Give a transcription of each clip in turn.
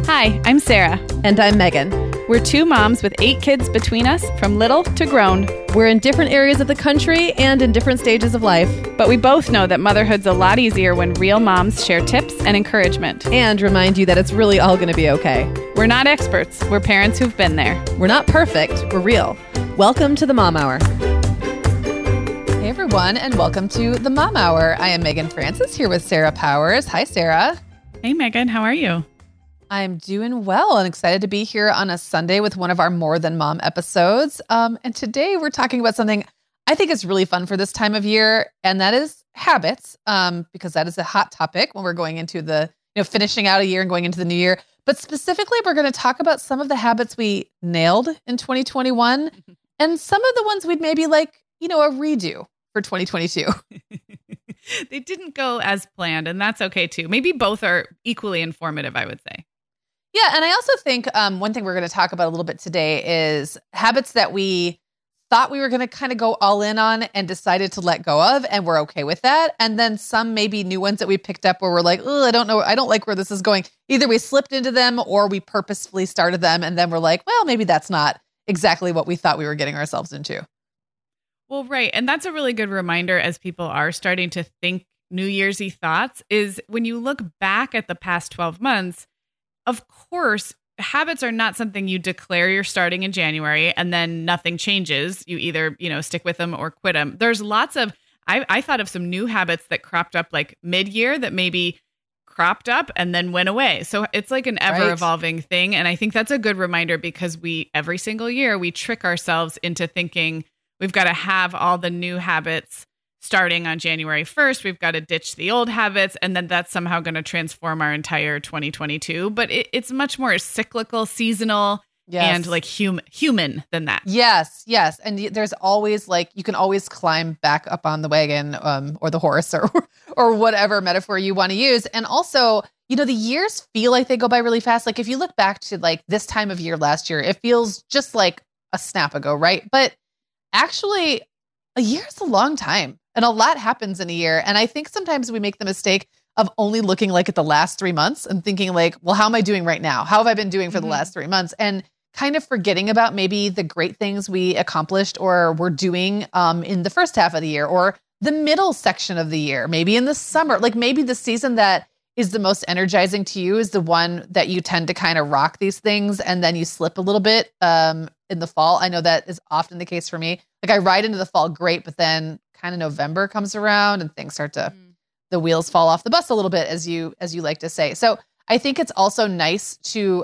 Hi, I'm Sarah. And I'm Megan. We're two moms with 8 kids between us, from little to grown. We're in different areas of the country and in different stages of life. But we both know that motherhood's a lot easier when real moms share tips and encouragement. And remind you that it's really all going to be okay. We're not experts. We're parents who've been there. We're not perfect. We're real. Welcome to the Mom Hour. Hey everyone, and welcome to the Mom Hour. I am Megan Francis here with Sarah Powers. Hi, Sarah. Hey, Megan. How are you? I'm doing well and excited to be here on a Sunday with one of our More Than Mom episodes. And today we're talking about something I think is really fun for this time of year, and that is habits, because that is a hot topic when we're going into the, finishing out a year and going into the new year. But specifically, we're going to talk about some of the habits we nailed in 2021 and some of the ones we'd maybe like, a redo for 2022. They didn't go as planned, and that's okay too. Maybe both are equally informative, I would say. Yeah. And I also think one thing we're going to talk about a little bit today is habits that we thought we were going to kind of go all in on and decided to let go of, and we're okay with that. And then some maybe new ones that we picked up where we're like, oh, I don't know. I don't like where this is going. Either we slipped into them or we purposefully started them. And then we're like, well, maybe that's not exactly what we thought we were getting ourselves into. Well, right. And that's a really good reminder as people are starting to think New Year's-y thoughts is when you look back at the past 12 months, of course, habits are not something you declare you're starting in January and then nothing changes. You either, stick with them or quit them. There's lots of, I thought of some new habits that cropped up like mid-year that maybe cropped up and then went away. So it's like an ever evolving thing. And I think that's a good reminder because every single year, we trick ourselves into thinking we've got to have all the new habits starting on January 1st. We've got to ditch the old habits, and then that's somehow going to transform our entire 2022. But it's much more cyclical, seasonal, and like human than that. Yes. And there's always you can always climb back up on the wagon or the horse or whatever metaphor you want to use. And also, the years feel like they go by really fast. Like if you look back to this time of year last year, it feels just like a snap ago, right? But actually, a year is a long time and a lot happens in a year. And I think sometimes we make the mistake of only looking at the last 3 months and thinking well, how am I doing right now? How have I been doing for the last 3 months? And kind of forgetting about maybe the great things we accomplished or were doing in the first half of the year or the middle section of the year, maybe in the summer, maybe the season that is the most energizing to you is the one that you tend to kind of rock these things and then you slip a little bit in the fall. I know that is often the case for me. I ride into the fall great, but then kind of November comes around and things start to, the wheels fall off the bus a little bit, as you like to say. So I think it's also nice to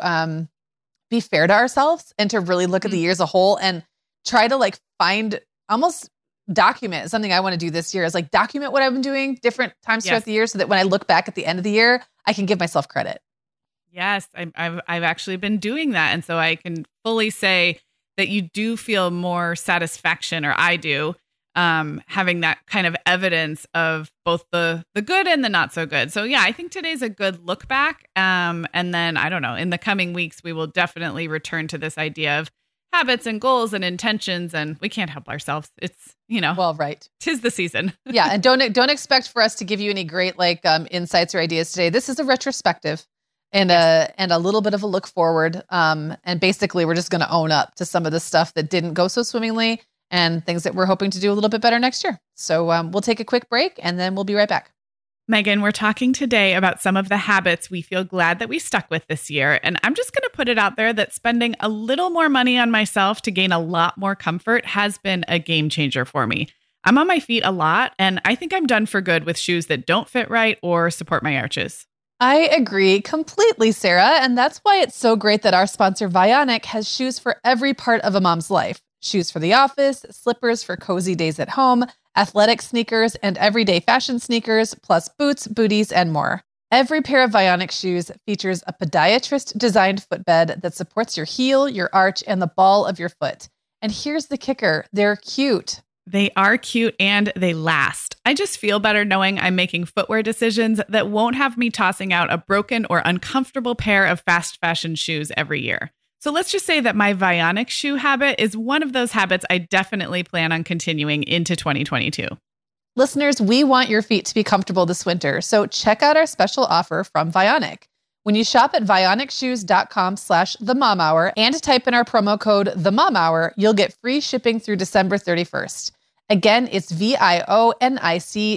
be fair to ourselves and to really look at the year as a whole and try to find almost document something I want to do this year is document what I've been doing different times throughout the year so that when I look back at the end of the year, I can give myself credit. Yes, I've actually been doing that. And so I can fully say that you do feel more satisfaction, or I do, having that kind of evidence of both the good and the not so good. So yeah, I think today's a good look back. And then I don't know, in the coming weeks, we will definitely return to this idea of habits and goals and intentions, and we can't help ourselves. It's, well, right. 'Tis the season. Yeah. And don't expect for us to give you any great insights or ideas today. This is a retrospective and a little bit of a look forward. And basically we're just going to own up to some of the stuff that didn't go so swimmingly and things that we're hoping to do a little bit better next year. So we'll take a quick break and then we'll be right back. Megan, we're talking today about some of the habits we feel glad that we stuck with this year. And I'm just going to put it out there that spending a little more money on myself to gain a lot more comfort has been a game changer for me. I'm on my feet a lot, and I think I'm done for good with shoes that don't fit right or support my arches. I agree completely, Sarah. And that's why it's so great that our sponsor Vionic has shoes for every part of a mom's life. Shoes for the office, slippers for cozy days at home, athletic sneakers, and everyday fashion sneakers, plus boots, booties, and more. Every pair of Vionic shoes features a podiatrist-designed footbed that supports your heel, your arch, and the ball of your foot. And here's the kicker. They're cute. They are cute and they last. I just feel better knowing I'm making footwear decisions that won't have me tossing out a broken or uncomfortable pair of fast fashion shoes every year. So let's just say that my Vionic shoe habit is one of those habits I definitely plan on continuing into 2022. Listeners, we want your feet to be comfortable this winter, so check out our special offer from Vionic. When you shop at vionicshoes.com/themomhour and type in our promo code TheMomHour, you'll get free shipping through December 31st. Again, it's VIONIC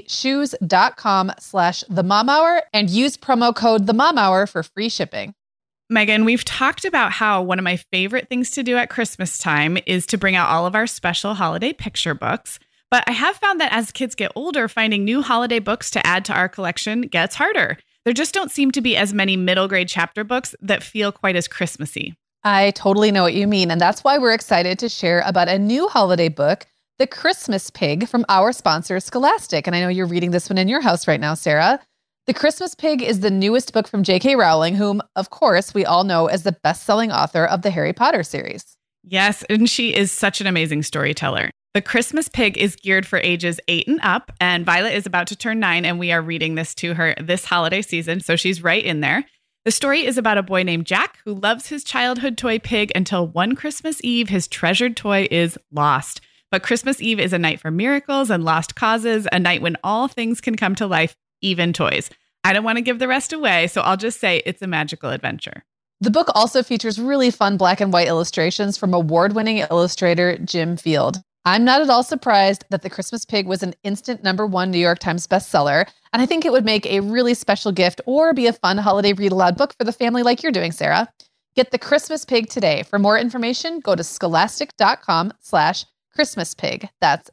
shoes.com/themomhour and use promo code TheMomHour for free shipping. Megan, we've talked about how one of my favorite things to do at Christmas time is to bring out all of our special holiday picture books. But I have found that as kids get older, finding new holiday books to add to our collection gets harder. There just don't seem to be as many middle grade chapter books that feel quite as Christmassy. I totally know what you mean. And that's why we're excited to share about a new holiday book, The Christmas Pig, from our sponsor, Scholastic. And I know you're reading this one in your house right now, Sarah. The Christmas Pig is the newest book from J.K. Rowling, whom, of course, we all know as the best-selling author of the Harry Potter series. Yes, and she is such an amazing storyteller. The Christmas Pig is geared for ages 8 and up, and Violet is about to turn 9, and we are reading this to her this holiday season, so she's right in there. The story is about a boy named Jack who loves his childhood toy pig until one Christmas Eve, his treasured toy is lost. But Christmas Eve is a night for miracles and lost causes, a night when all things can come to life, even toys. I don't want to give the rest away, so I'll just say it's a magical adventure. The book also features really fun black and white illustrations from award-winning illustrator Jim Field. I'm not at all surprised that The Christmas Pig was an instant #1 New York Times bestseller, and I think it would make a really special gift or be a fun holiday read-aloud book for the family like you're doing, Sarah. Get The Christmas Pig today. For more information, go to scholastic.com/ChristmasPig. That's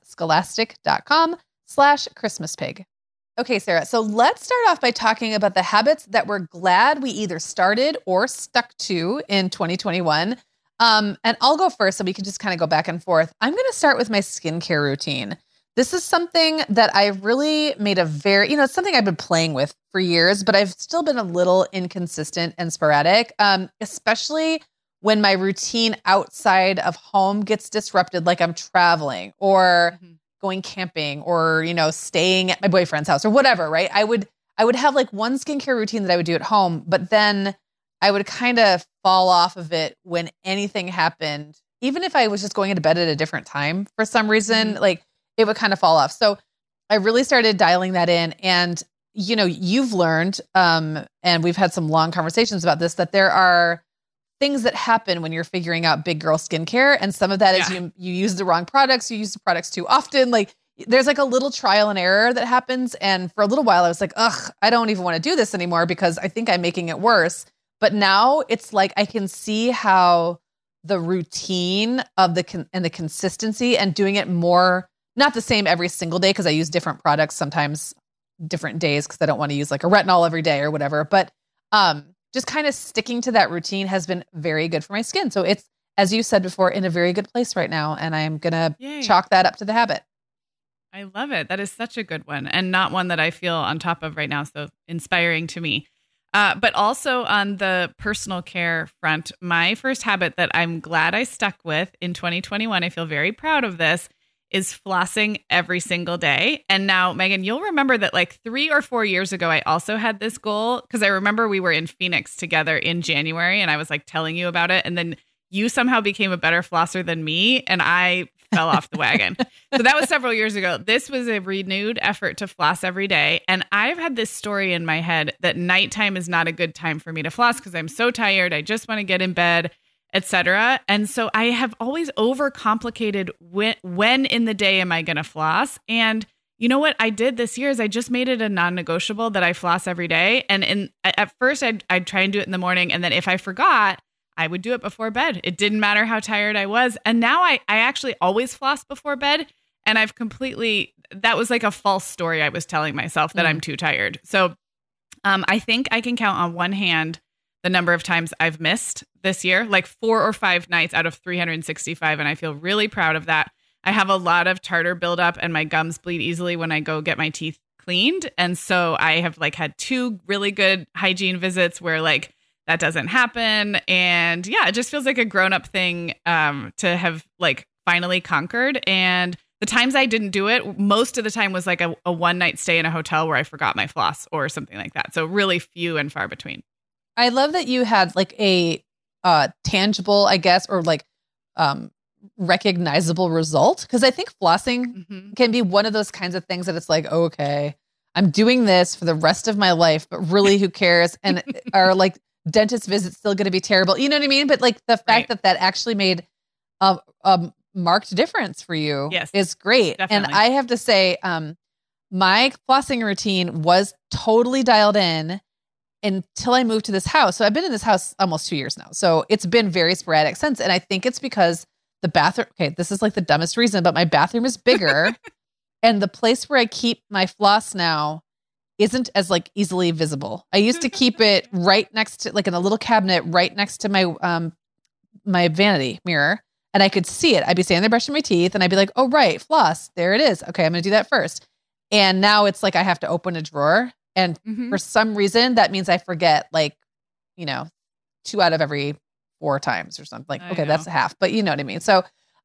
scholastic.com/ChristmasPig. Okay, Sarah, so let's start off by talking about the habits that we're glad we either started or stuck to in 2021. And I'll go first so we can just kind of go back and forth. I'm going to start with my skincare routine. This is something that I really made it's something I've been playing with for years, but I've still been a little inconsistent and sporadic, especially when my routine outside of home gets disrupted, like I'm traveling or going camping or, staying at my boyfriend's house or whatever, right? I would have like one skincare routine that I would do at home, but then I would kind of fall off of it when anything happened. Even if I was just going into bed at a different time for some reason, like it would kind of fall off. So I really started dialing that in. And, you've learned, and we've had some long conversations about this, that there are things that happen when you're figuring out big girl skincare. And some of that is you use the wrong products, you use the products too often. Like there's like a little trial and error that happens. And for a little while I was like, I don't even want to do this anymore because I think I'm making it worse. But now it's like I can see how the routine of the consistency and doing it more, not the same every single day because I use different products sometimes different days because I don't want to use like a retinol every day or whatever. But just kind of sticking to that routine has been very good for my skin. So it's, as you said before, in a very good place right now. And I'm going to chalk that up to the habit. I love it. That is such a good one and not one that I feel on top of right now. So inspiring to me. But also on the personal care front, my first habit that I'm glad I stuck with in 2021, I feel very proud of this, is flossing every single day. And now, Megan, you'll remember that like 3 or 4 years ago, I also had this goal because I remember we were in Phoenix together in January and I was like telling you about it. And then you somehow became a better flosser than me and I fell off the wagon. So that was several years ago. This was a renewed effort to floss every day. And I've had this story in my head that nighttime is not a good time for me to floss because I'm so tired. I just want to get in bed, etc. And so I have always overcomplicated when in the day am I going to floss? And you know what I did this year is I just made it a non-negotiable that I floss every day. And at first I'd try and do it in the morning. And then if I forgot, I would do it before bed. It didn't matter how tired I was. And now I actually always floss before bed. And that was like a false story I was telling myself that I'm too tired. So I think I can count on one hand the number of times I've missed this year, like 4 or 5 nights out of 365. And I feel really proud of that. I have a lot of tartar buildup and my gums bleed easily when I go get my teeth cleaned. And so I have like had 2 really good hygiene visits where like that doesn't happen. And yeah, it just feels like a grown-up thing to have like finally conquered. And the times I didn't do it, most of the time was like a one-night stay in a hotel where I forgot my floss or something like that. So really few and far between. I love that you had like a tangible, I guess, or like recognizable result. Because I think flossing can be one of those kinds of things that it's like, okay, I'm doing this for the rest of my life, but really who cares? And are like dentist visits still going to be terrible? You know what I mean? But like the fact that actually made a marked difference for you is great. Definitely. And I have to say, my flossing routine was totally dialed in until I moved to this house. So I've been in this house almost 2 years now. So it's been very sporadic since. And I think it's because the bathroom, okay, this is like the dumbest reason, but my bathroom is bigger and the place where I keep my floss now isn't as like easily visible. I used to keep it right next to like in a little cabinet right next to my my vanity mirror, and I could see it. I'd be standing there brushing my teeth and I'd be like, oh right, floss, there it is. Okay, I'm gonna do that first. And now it's like I have to open a drawer, and for some reason that means I forget like, 2 out of every 4 times or something. Like, okay, that's a half, but you know what I mean? So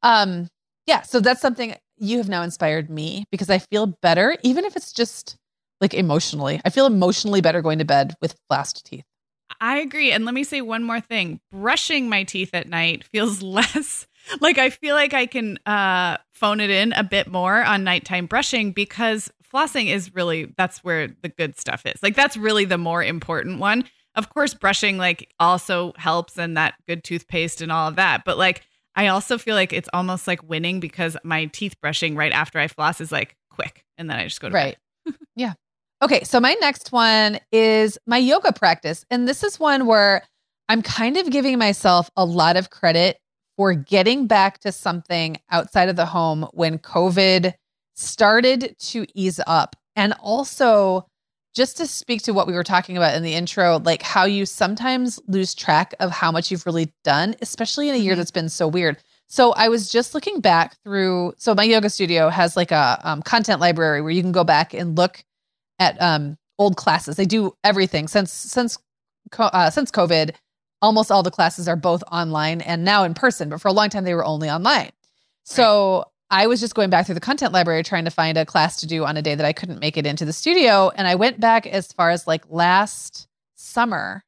so that's something you have now inspired me, because I feel better, even if it's just like emotionally. I feel emotionally better going to bed with flossed teeth. I agree. And let me say one more thing. Brushing my teeth at night feels less like I feel like I can phone it in a bit more on nighttime brushing, because flossing is really, that's where the good stuff is. Like that's really the more important one. Of course, brushing like also helps, and that good toothpaste and all of that. But like, I also feel like it's almost like winning, because my teeth brushing right after I floss is like quick. And then I just go to bed. Yeah. Okay. So my next one is my yoga practice. And this is one where I'm kind of giving myself a lot of credit for getting back to something outside of the home when COVID started to ease up. And also, just to speak to what we were talking about in the intro, like how you sometimes lose track of how much you've really done, especially in a year that's been so weird. So I was just looking back through, so my yoga studio has like a content library where you can go back and look at old classes. They do everything since COVID. Almost all the classes are both online and now in person, but for a long time they were only online. So I was just going back through the content library trying to find a class to do on a day that I couldn't make it into the studio. And I went back as far as like last summer,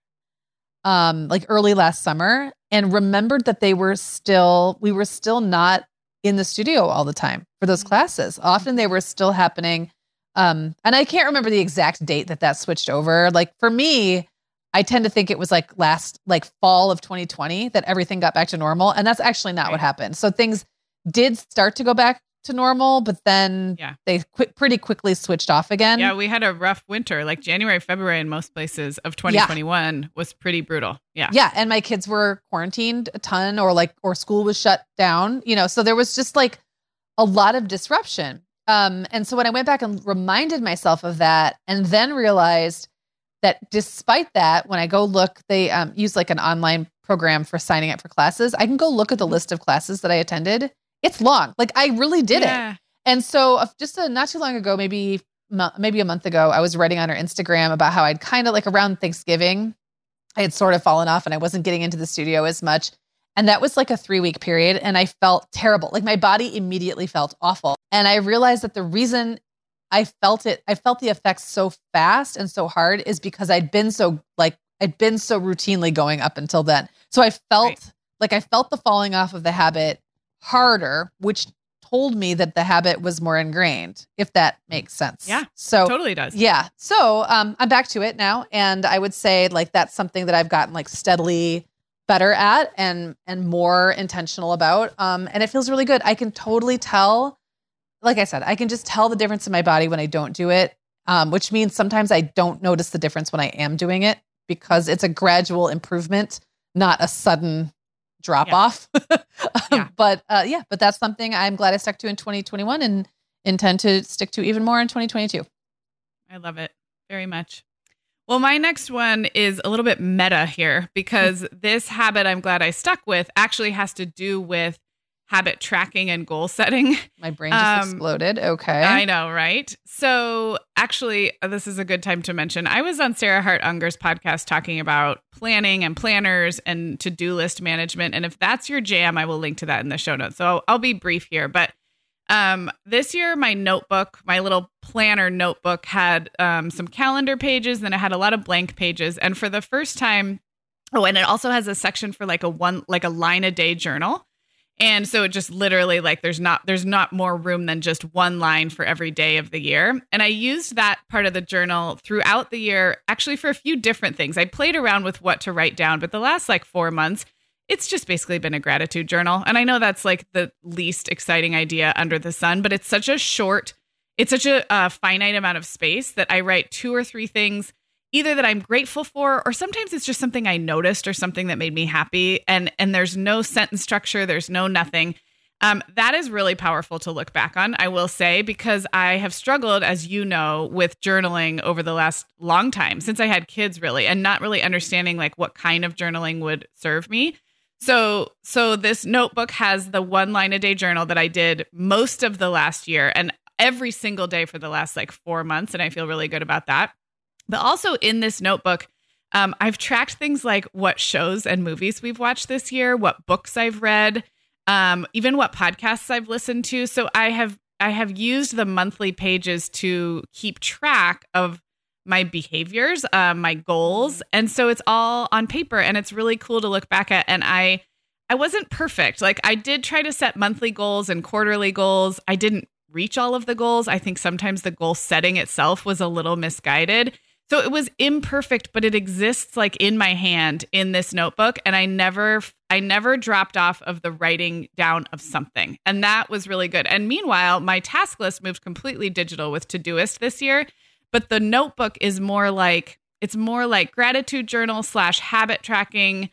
like early last summer, and remembered that we were still not in the studio all the time for those classes. Often they were still happening. And I can't remember the exact date that switched over. Like for me, I tend to think it was like fall of 2020 that everything got back to normal. And that's actually not what happened. So things did start to go back to normal, but then they pretty quickly switched off again. Yeah, we had a rough winter, like January, February in most places of 2021 was pretty brutal. Yeah. And my kids were quarantined a ton, or school was shut down, so there was just like a lot of disruption. And so when I went back and reminded myself of that, and then realized that despite that, when I go look, they use like an online program for signing up for classes. I can go look at the list of classes that I attended. It's long. Like I really did it. And so just not too long ago, maybe a month ago, I was writing on her Instagram about how I'd kind of like around Thanksgiving, I had sort of fallen off and I wasn't getting into the studio as much. And that was like a 3-week period. And I felt terrible. Like my body immediately felt awful. And I realized that the reason I felt the effects so fast and so hard is because I'd been so routinely going up until then. So I felt the falling off of the habit harder, which told me that the habit was more ingrained, if that makes sense. Yeah. So totally does. Yeah. So I'm back to it now. And I would say like that's something that I've gotten like steadily better at and more intentional about. And it feels really good. I can totally tell, like I said, I can just tell the difference in my body when I don't do it, which means sometimes I don't notice the difference when I am doing it, because it's a gradual improvement, not a sudden drop off. But that's something I'm glad I stuck to in 2021 and intend to stick to even more in 2022. I love it very much. Well, my next one is a little bit meta here, because this habit I'm glad I stuck with actually has to do with habit tracking and goal setting. My brain just exploded. Okay. I know, right? So actually, this is a good time to mention, I was on Sarah Hart Unger's podcast talking about planning and planners and to-do list management. And if that's your jam, I will link to that in the show notes. So I'll be brief here. But this year, my notebook, my little planner notebook had some calendar pages, and it had a lot of blank pages. And for the first time, and it also has a section for like a line a day journal. And so it just literally like there's not more room than just one line for every day of the year. And I used that part of the journal throughout the year, actually for a few different things. I played around with what to write down, but the last like 4 months, it's just basically been a gratitude journal. And I know that's like the least exciting idea under the sun, but it's such a finite amount of space that I write 2 or 3 things either that I'm grateful for, or sometimes it's just something I noticed or something that made me happy. And there's no sentence structure. There's no nothing. That is really powerful to look back on, I will say, because I have struggled, as you know, with journaling over the last long time, since I had kids really, and not really understanding like what kind of journaling would serve me. So this notebook has the 1 line a day journal that I did most of the last year and every single day for the last like 4 months. And I feel really good about that. But also in this notebook, I've tracked things like what shows and movies we've watched this year, what books I've read, even what podcasts I've listened to. So I have used the monthly pages to keep track of my behaviors, my goals. And so it's all on paper and it's really cool to look back at. And I wasn't perfect. Like I did try to set monthly goals and quarterly goals. I didn't reach all of the goals. I think sometimes the goal setting itself was a little misguided. So it was imperfect, but it exists like in my hand in this notebook. And I never dropped off of the writing down of something. And that was really good. And meanwhile, my task list moved completely digital with Todoist this year. But the notebook is more like gratitude journal / habit tracking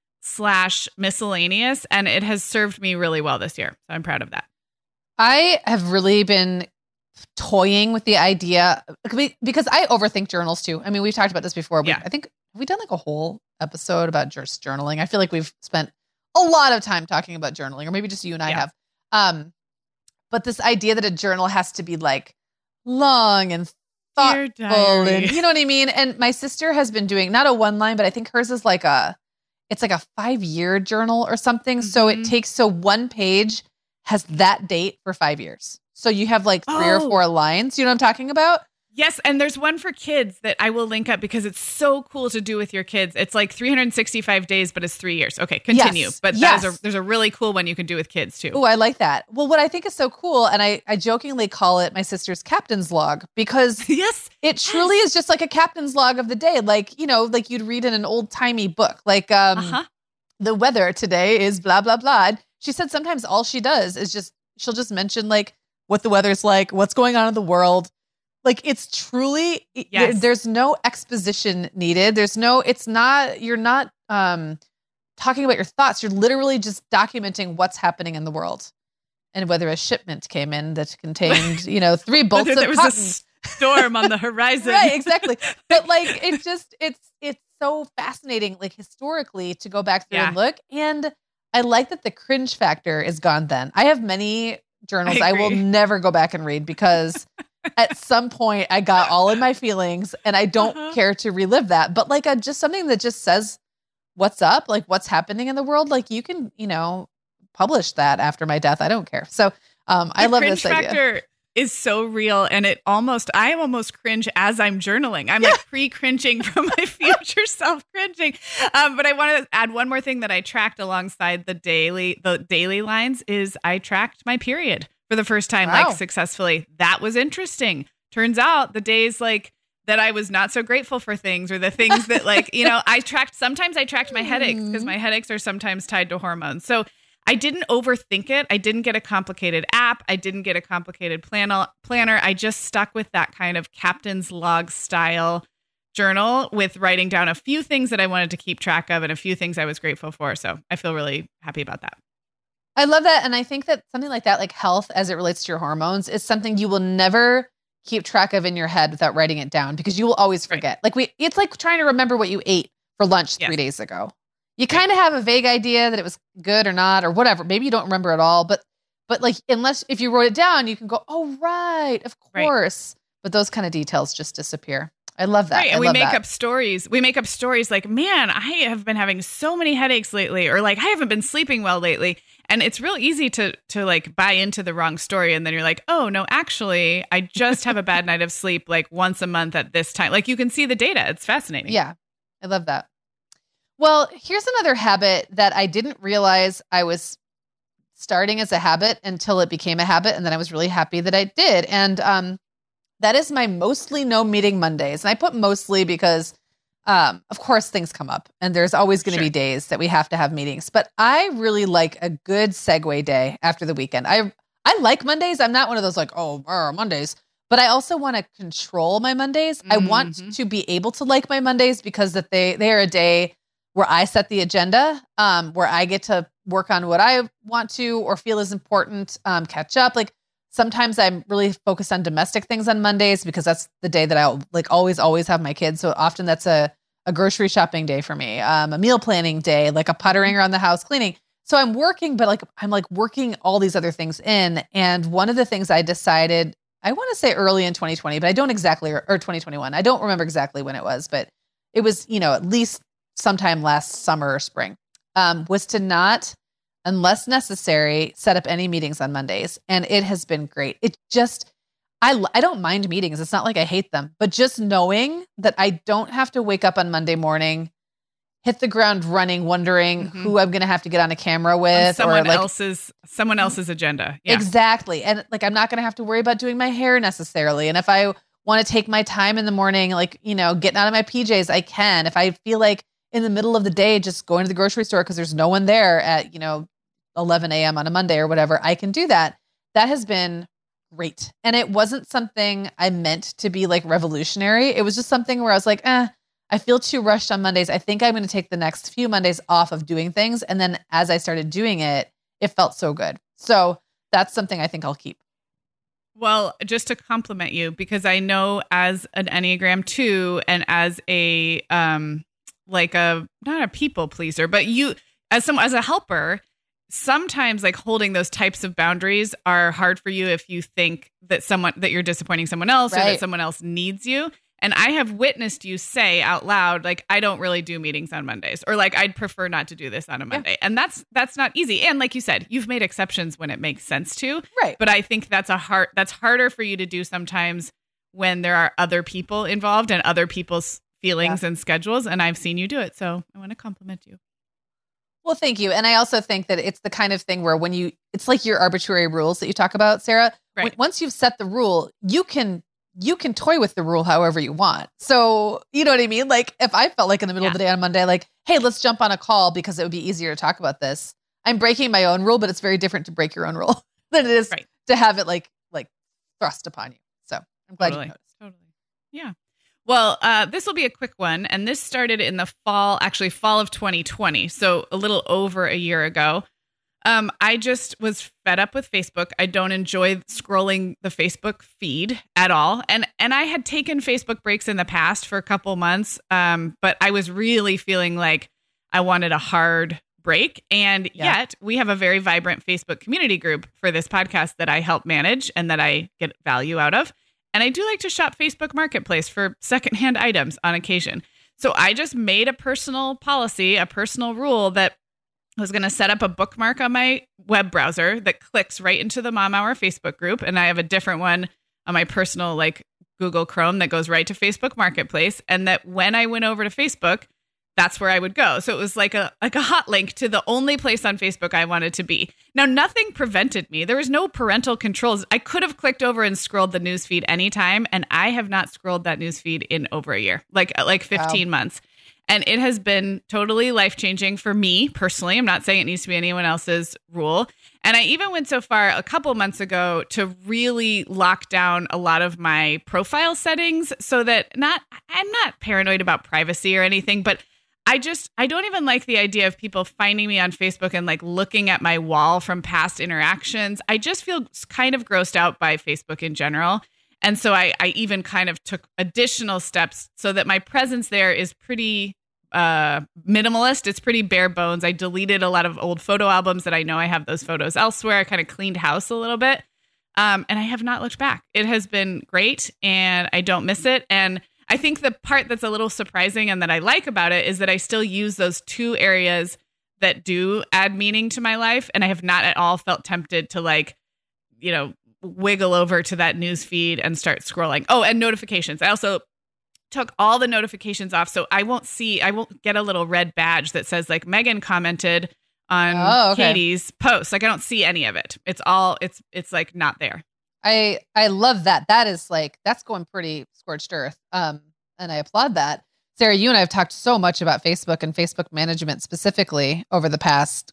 / miscellaneous. And it has served me really well this year. So I'm proud of that. I have really been toying with the idea because I overthink journals too. I mean, we've talked about this before. Yeah. I think we've done like a whole episode about just journaling. I feel like we've spent a lot of time talking about journaling, or maybe just you and I have. But this idea that a journal has to be like long and thoughtful, and you know what I mean? And my sister has been doing not a 1 line, but I think hers is like it's like a 5-year journal or something. Mm-hmm. So 1 page has that date for 5 years. So you have like 3 or 4 lines. You know what I'm talking about? Yes. And there's one for kids that I will link up because it's so cool to do with your kids. It's like 365 days, but it's 3 years. Okay, continue. Yes. But there's a really cool one you can do with kids too. Oh, I like that. Well, what I think is so cool, and I jokingly call it my sister's captain's log, because yes, it truly is just like a captain's log of the day. Like, you know, like you'd read in an old timey book, like the weather today is blah, blah, blah. And she said sometimes all she does is she'll just mention like what the weather's like, what's going on in the world. Like it's truly, there's no exposition needed. You're not talking about your thoughts. You're literally just documenting what's happening in the world. And whether a shipment came in that contained, 3 bolts of there was cotton. A storm on the horizon. Right, exactly. But like, it's so fascinating, like historically, to go back through and look. And I like that the cringe factor is gone then. I have many journals I will never go back and read because at some point I got all in my feelings and I don't care to relive that. But like just something that just says what's up, like what's happening in the world. Like you can, publish that after my death. I don't care. So I love this idea. Factor is so real, and I almost cringe as I'm journaling. I'm like pre-cringing from my future self cringing. But I want to add one more thing that I tracked alongside the daily lines is I tracked my period for the first time, like successfully. That was interesting. Turns out the days like that I was not so grateful for things, or the things that like, sometimes I tracked my headaches because my headaches are sometimes tied to hormones. So I didn't overthink it. I didn't get a complicated app. I didn't get a complicated planner. I just stuck with that kind of captain's log style journal with writing down a few things that I wanted to keep track of and a few things I was grateful for. So I feel really happy about that. I love that. And I think that something like that, like health as it relates to your hormones, is something you will never keep track of in your head without writing it down, because you will always forget. Right. Like it's like trying to remember what you ate for lunch 3 days ago. You kind of have a vague idea that it was good or not, or whatever. Maybe you don't remember at all, but like, if you wrote it down, you can go, oh, right, of course. Right. But those kind of details just disappear. I love that. Right. And we make up stories. We make up stories like, man, I have been having so many headaches lately, or like, I haven't been sleeping well lately. And it's real easy to like buy into the wrong story. And then you're like, oh no, actually, I just have a bad night of sleep like once a month at this time. Like you can see the data. It's fascinating. Yeah. I love that. Well, here's another habit that I didn't realize I was starting as a habit until it became a habit. And then I was really happy that I did. And that is my mostly no meeting Mondays. And I put mostly because, of course, things come up and there's always going to be days that we have to have meetings. But I really like a good segue day after the weekend. I like Mondays. I'm not one of those like, Mondays. But I also want to control my Mondays. I want to be able to like my Mondays because that they are a day where I set the agenda, where I get to work on what I want to or feel is important, catch up. Like sometimes I'm really focused on domestic things on Mondays because that's the day that I'll like always have my kids. So often that's a grocery shopping day for me, a meal planning day, like a puttering around the house, cleaning. So I'm working, but I'm working all these other things in. And one of the things I decided, I want to say early in 2020, but I don't exactly, or 2021. I don't remember exactly when it was, but it was, at least sometime last summer or spring, was to not, unless necessary, set up any meetings on Mondays. And it has been great. It just, I don't mind meetings. It's not like I hate them, but just knowing that I don't have to wake up on Monday morning, hit the ground running, wondering who I'm going to have to get on a camera with, someone else's agenda. Yeah. Exactly. And I'm not going to have to worry about doing my hair necessarily. And if I want to take my getting out of my PJs, I can. If I feel like in the middle of the day, just going to the grocery store because there's no one there at, 11 a.m. on a Monday or whatever, I can do that. That has been great. And it wasn't something I meant to be like revolutionary. It was just something where I was like, I feel too rushed on Mondays. I think I'm going to take the next few Mondays off of doing things. And then as I started doing it, it felt so good. So that's something I think I'll keep. Well, just to compliment you, because I know as an Enneagram 2 and as a, not a people pleaser, but you as a helper, sometimes like holding those types of boundaries are hard for you if you think that you're disappointing someone else or that someone else needs you. And I have witnessed you say out loud, like, I don't really do meetings on Mondays, or like, I'd prefer not to do this on a Monday. Yeah. And that's not easy. And like you said, you've made exceptions when it makes sense to. Right. But I think that's harder for you to do sometimes when there are other people involved and other people's feelings and schedules. And I've seen you do it. So I want to compliment you. Well, thank you. And I also think that it's the kind of thing where it's like your arbitrary rules that you talk about, Sarah. Right. Once you've set the rule, you can toy with the rule however you want. So, you know what I mean? Like if I felt like in the middle of the day on Monday, like, hey, let's jump on a call because it would be easier to talk about this. I'm breaking my own rule, but it's very different to break your own rule than it is to have it like thrust upon you. So I'm glad you noticed. Totally. Yeah. Well, this will be a quick one. And this started in the fall of 2020. So a little over a year ago. I just was fed up with Facebook. I don't enjoy scrolling the Facebook feed at all. And I had taken Facebook breaks in the past for a couple months. But I was really feeling like I wanted a hard break. And yet we have a very vibrant Facebook community group for this podcast that I help manage and that I get value out of. And I do like to shop Facebook Marketplace for secondhand items on occasion. So I just made a personal policy, a personal rule that I was going to set up a bookmark on my web browser that clicks right into the Mom Hour Facebook group. And I have a different one on my personal Google Chrome that goes right to Facebook Marketplace. And that when I went over to Facebook, that's where I would go. So it was like a hot link to the only place on Facebook I wanted to be. Now, nothing prevented me. There was no parental controls. I could have clicked over and scrolled the newsfeed anytime. And I have not scrolled that newsfeed in over a year, like 15 months. And it has been totally life-changing for me personally. I'm not saying it needs to be anyone else's rule. And I even went so far a couple months ago to really lock down a lot of my profile settings so that I'm not paranoid about privacy or anything, but I don't even like the idea of people finding me on Facebook and looking at my wall from past interactions. I just feel kind of grossed out by Facebook in general. And so I even kind of took additional steps so that my presence there is pretty minimalist. It's pretty bare bones. I deleted a lot of old photo albums that I know I have those photos elsewhere. I kind of cleaned house a little bit. And I have not looked back. It has been great and I don't miss it. And I think the part that's a little surprising and that I like about it is that I still use those two areas that do add meaning to my life. And I have not at all felt tempted to wiggle over to that news feed and start scrolling. Oh, and notifications. I also took all the notifications off. So I won't get a little red badge that says Megan commented on Katie's posts. Like I don't see any of it. It's all it's like not there. I love that. That is like, that's going pretty scorched earth. And I applaud that. Sarah, you and I have talked so much about Facebook and Facebook management specifically over the past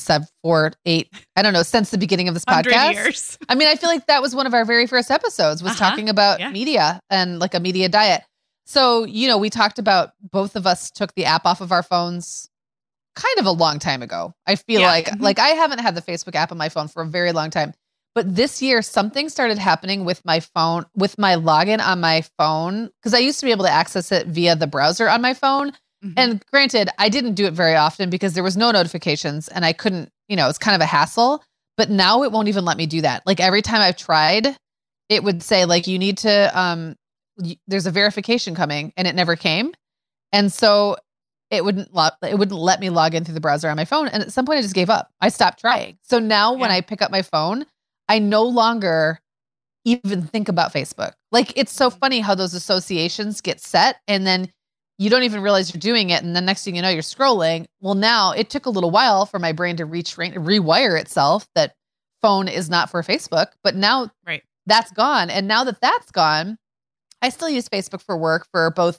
4, 8, I don't know, since the beginning of this podcast. Years. I mean, I feel like that was one of our very first episodes was talking about media and like a media diet. So, we talked about both of us took the app off of our phones kind of a long time ago. I feel like I haven't had the Facebook app on my phone for a very long time. But this year, something started happening with my phone, with my login on my phone, because I used to be able to access it via the browser on my phone. Mm-hmm. And granted, I didn't do it very often because there was no notifications and I couldn't, it's kind of a hassle. But now it won't even let me do that. Like every time I've tried, it would say like, you need to, there's a verification coming, and it never came. And so it wouldn't let me log in through the browser on my phone. And at some point I just gave up. I stopped trying. So now when I pick up my phone, I no longer even think about Facebook. Like, it's so funny how those associations get set and then you don't even realize you're doing it. And the next thing you know, you're scrolling. Well, now it took a little while for my brain to rewire itself that phone is not for Facebook, but now that's gone. And now that that's gone, I still use Facebook for work for both,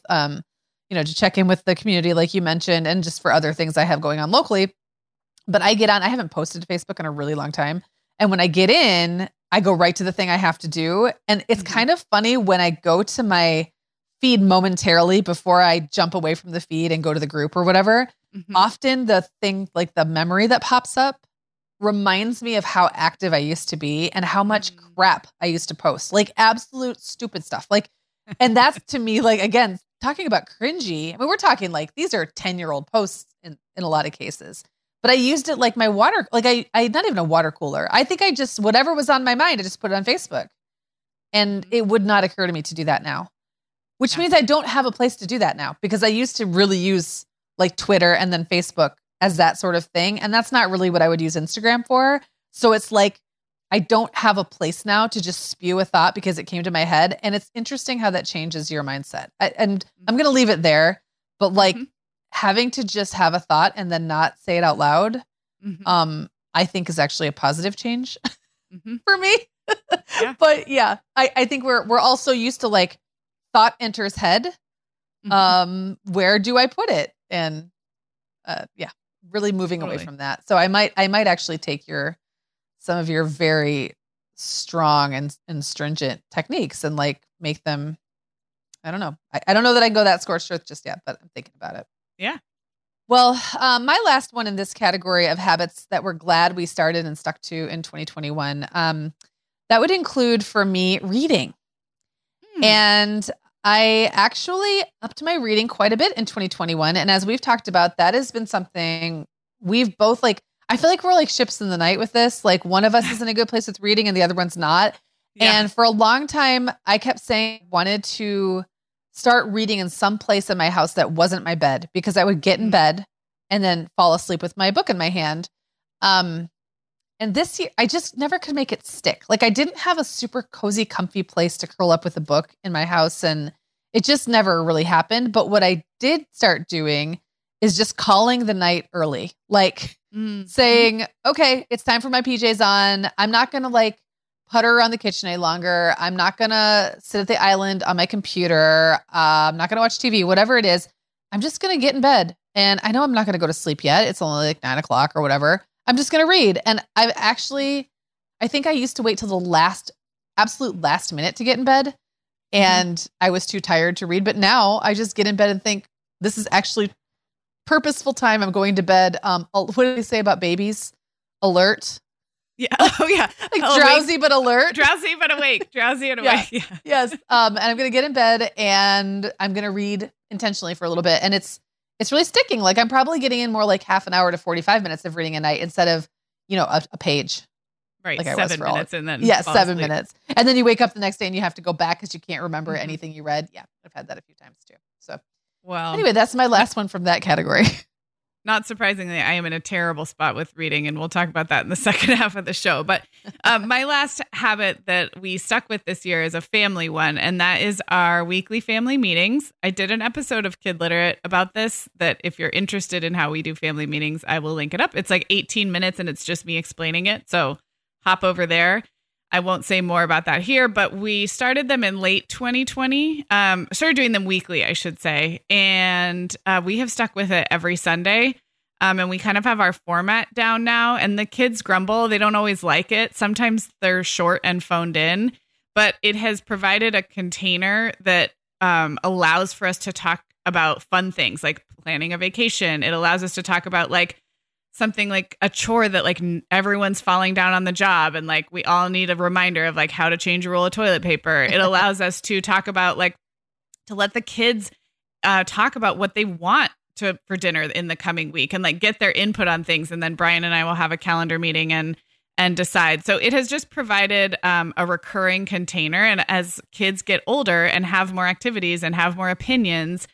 to check in with the community, like you mentioned, and just for other things I have going on locally. But I haven't posted to Facebook in a really long time. And when I get in, I go right to the thing I have to do. And it's kind of funny when I go to my feed momentarily before I jump away from the feed and go to the group or whatever. Mm-hmm. Often the thing, like the memory that pops up reminds me of how active I used to be and how much crap I used to post, like absolute stupid stuff. Like, and that's to me, like, again, talking about cringy. I mean, we're talking like these are 10-year-old posts in a lot of cases. But I used it like my water, like I not even a water cooler. I think I just, whatever was on my mind, I just put it on Facebook. And it would not occur to me to do that now, which means I don't have a place to do that now because I used to really use like Twitter and then Facebook as that sort of thing. And that's not really what I would use Instagram for. So it's like, I don't have a place now to just spew a thought because it came to my head. And it's interesting how that changes your mindset. And I'm going to leave it there, but like, having to just have a thought and then not say it out loud, I think is actually a positive change for me. But yeah, I think we're also used to like thought enters head. Where do I put it? And really moving away from that. So I might actually take some of your very strong and stringent techniques and like make them, I don't know. I don't know that I can go that scorched earth just yet, but I'm thinking about it. Yeah. Well, my last one in this category of habits that we're glad we started and stuck to in 2021, that would include for me reading. And I actually upped my reading quite a bit in 2021. And as we've talked about, that has been something we've both like, I feel like we're like ships in the night with this. Like one of us is in a good place with reading and the other one's not. Yeah. And for a long time, I kept saying I wanted to start reading in some place in my house that wasn't my bed because I would get in bed and then fall asleep with my book in my hand. And this year, I just never could make it stick. Like I didn't have a super cozy, comfy place to curl up with a book in my house. And it just never really happened. But what I did start doing is just calling the night early, like saying, okay, it's time for my PJs on. I'm not going to like putter around the kitchen any longer. I'm not going to sit at the island on my computer. I'm not going to watch TV, whatever it is. I'm just going to get in bed. And I know I'm not going to go to sleep yet. It's only like 9:00 or whatever. I'm just going to read. And I think I used to wait till the absolute last minute to get in bed. And I was too tired to read. But now I just get in bed and think this is actually purposeful time. I'm going to bed. What do they say about babies? Alert. Yeah. Oh yeah. Like drowsy but alert. Drowsy but awake. Drowsy and awake. Yeah. Yes. And I'm going to get in bed and I'm going to read intentionally for a little bit. And it's really sticking. Like I'm probably getting in more like half an hour to 45 minutes of reading a night instead of, a page. Right. Like 7 minutes and then 7 minutes. And then you wake up the next day and you have to go back because you can't remember anything you read. Yeah. I've had that a few times too. So well, anyway, that's my last one from that category. not surprisingly, I am in a terrible spot with reading, and we'll talk about that in the second half of the show. But my last habit that we stuck with this year is a family one, and that is our weekly family meetings. I did an episode of Kid Literate about this, that if you're interested in how we do family meetings, I will link it up. It's like 18 minutes, and it's just me explaining it. So hop over there. I won't say more about that here, but we started them in late 2020. Started doing them weekly, I should say. And we have stuck with it every Sunday. And we kind of have our format down now. And the kids grumble. They don't always like it. Sometimes they're short and phoned in. But it has provided a container that allows for us to talk about fun things like planning a vacation. It allows us to talk about like something like a chore that like everyone's falling down on the job, and like we all need a reminder of like how to change a roll of toilet paper. It allows us to talk about like to let the kids talk about what they want for dinner in the coming week and like get their input on things. And then Brian and I will have a calendar meeting and decide. So it has just provided a recurring container. And as kids get older and have more activities and have more opinions,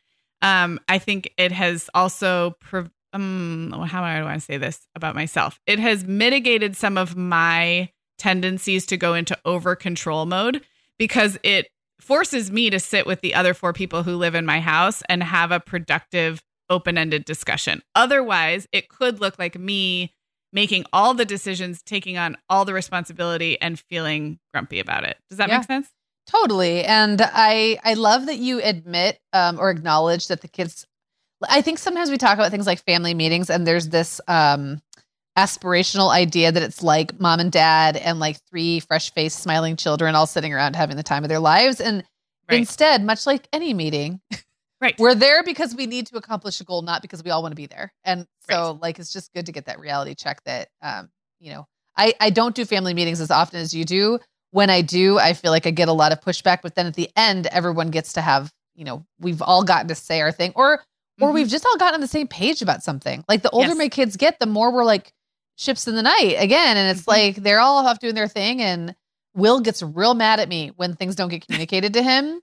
I think it has also how do I want to say this about myself? It has mitigated some of my tendencies to go into over control mode, because it forces me to sit with the other 4 people who live in my house and have a productive, open-ended discussion. Otherwise, it could look like me making all the decisions, taking on all the responsibility, and feeling grumpy about it. Does that make sense? Totally. And I love that you admit or acknowledge that the kids, I think sometimes we talk about things like family meetings, and there's this aspirational idea that it's like mom and dad and like 3 fresh-faced smiling children all sitting around having the time of their lives. And instead, much like any meeting, we're there because we need to accomplish a goal, not because we all want to be there. And so like, it's just good to get that reality check that, I don't do family meetings as often as you do. When I do, I feel like I get a lot of pushback, but then at the end, everyone gets to have, we've all gotten to say our thing, or we've just all gotten on the same page about something. Like the older my kids get, the more we're like ships in the night again. And it's like, they're all off doing their thing. And Will gets real mad at me when things don't get communicated to him.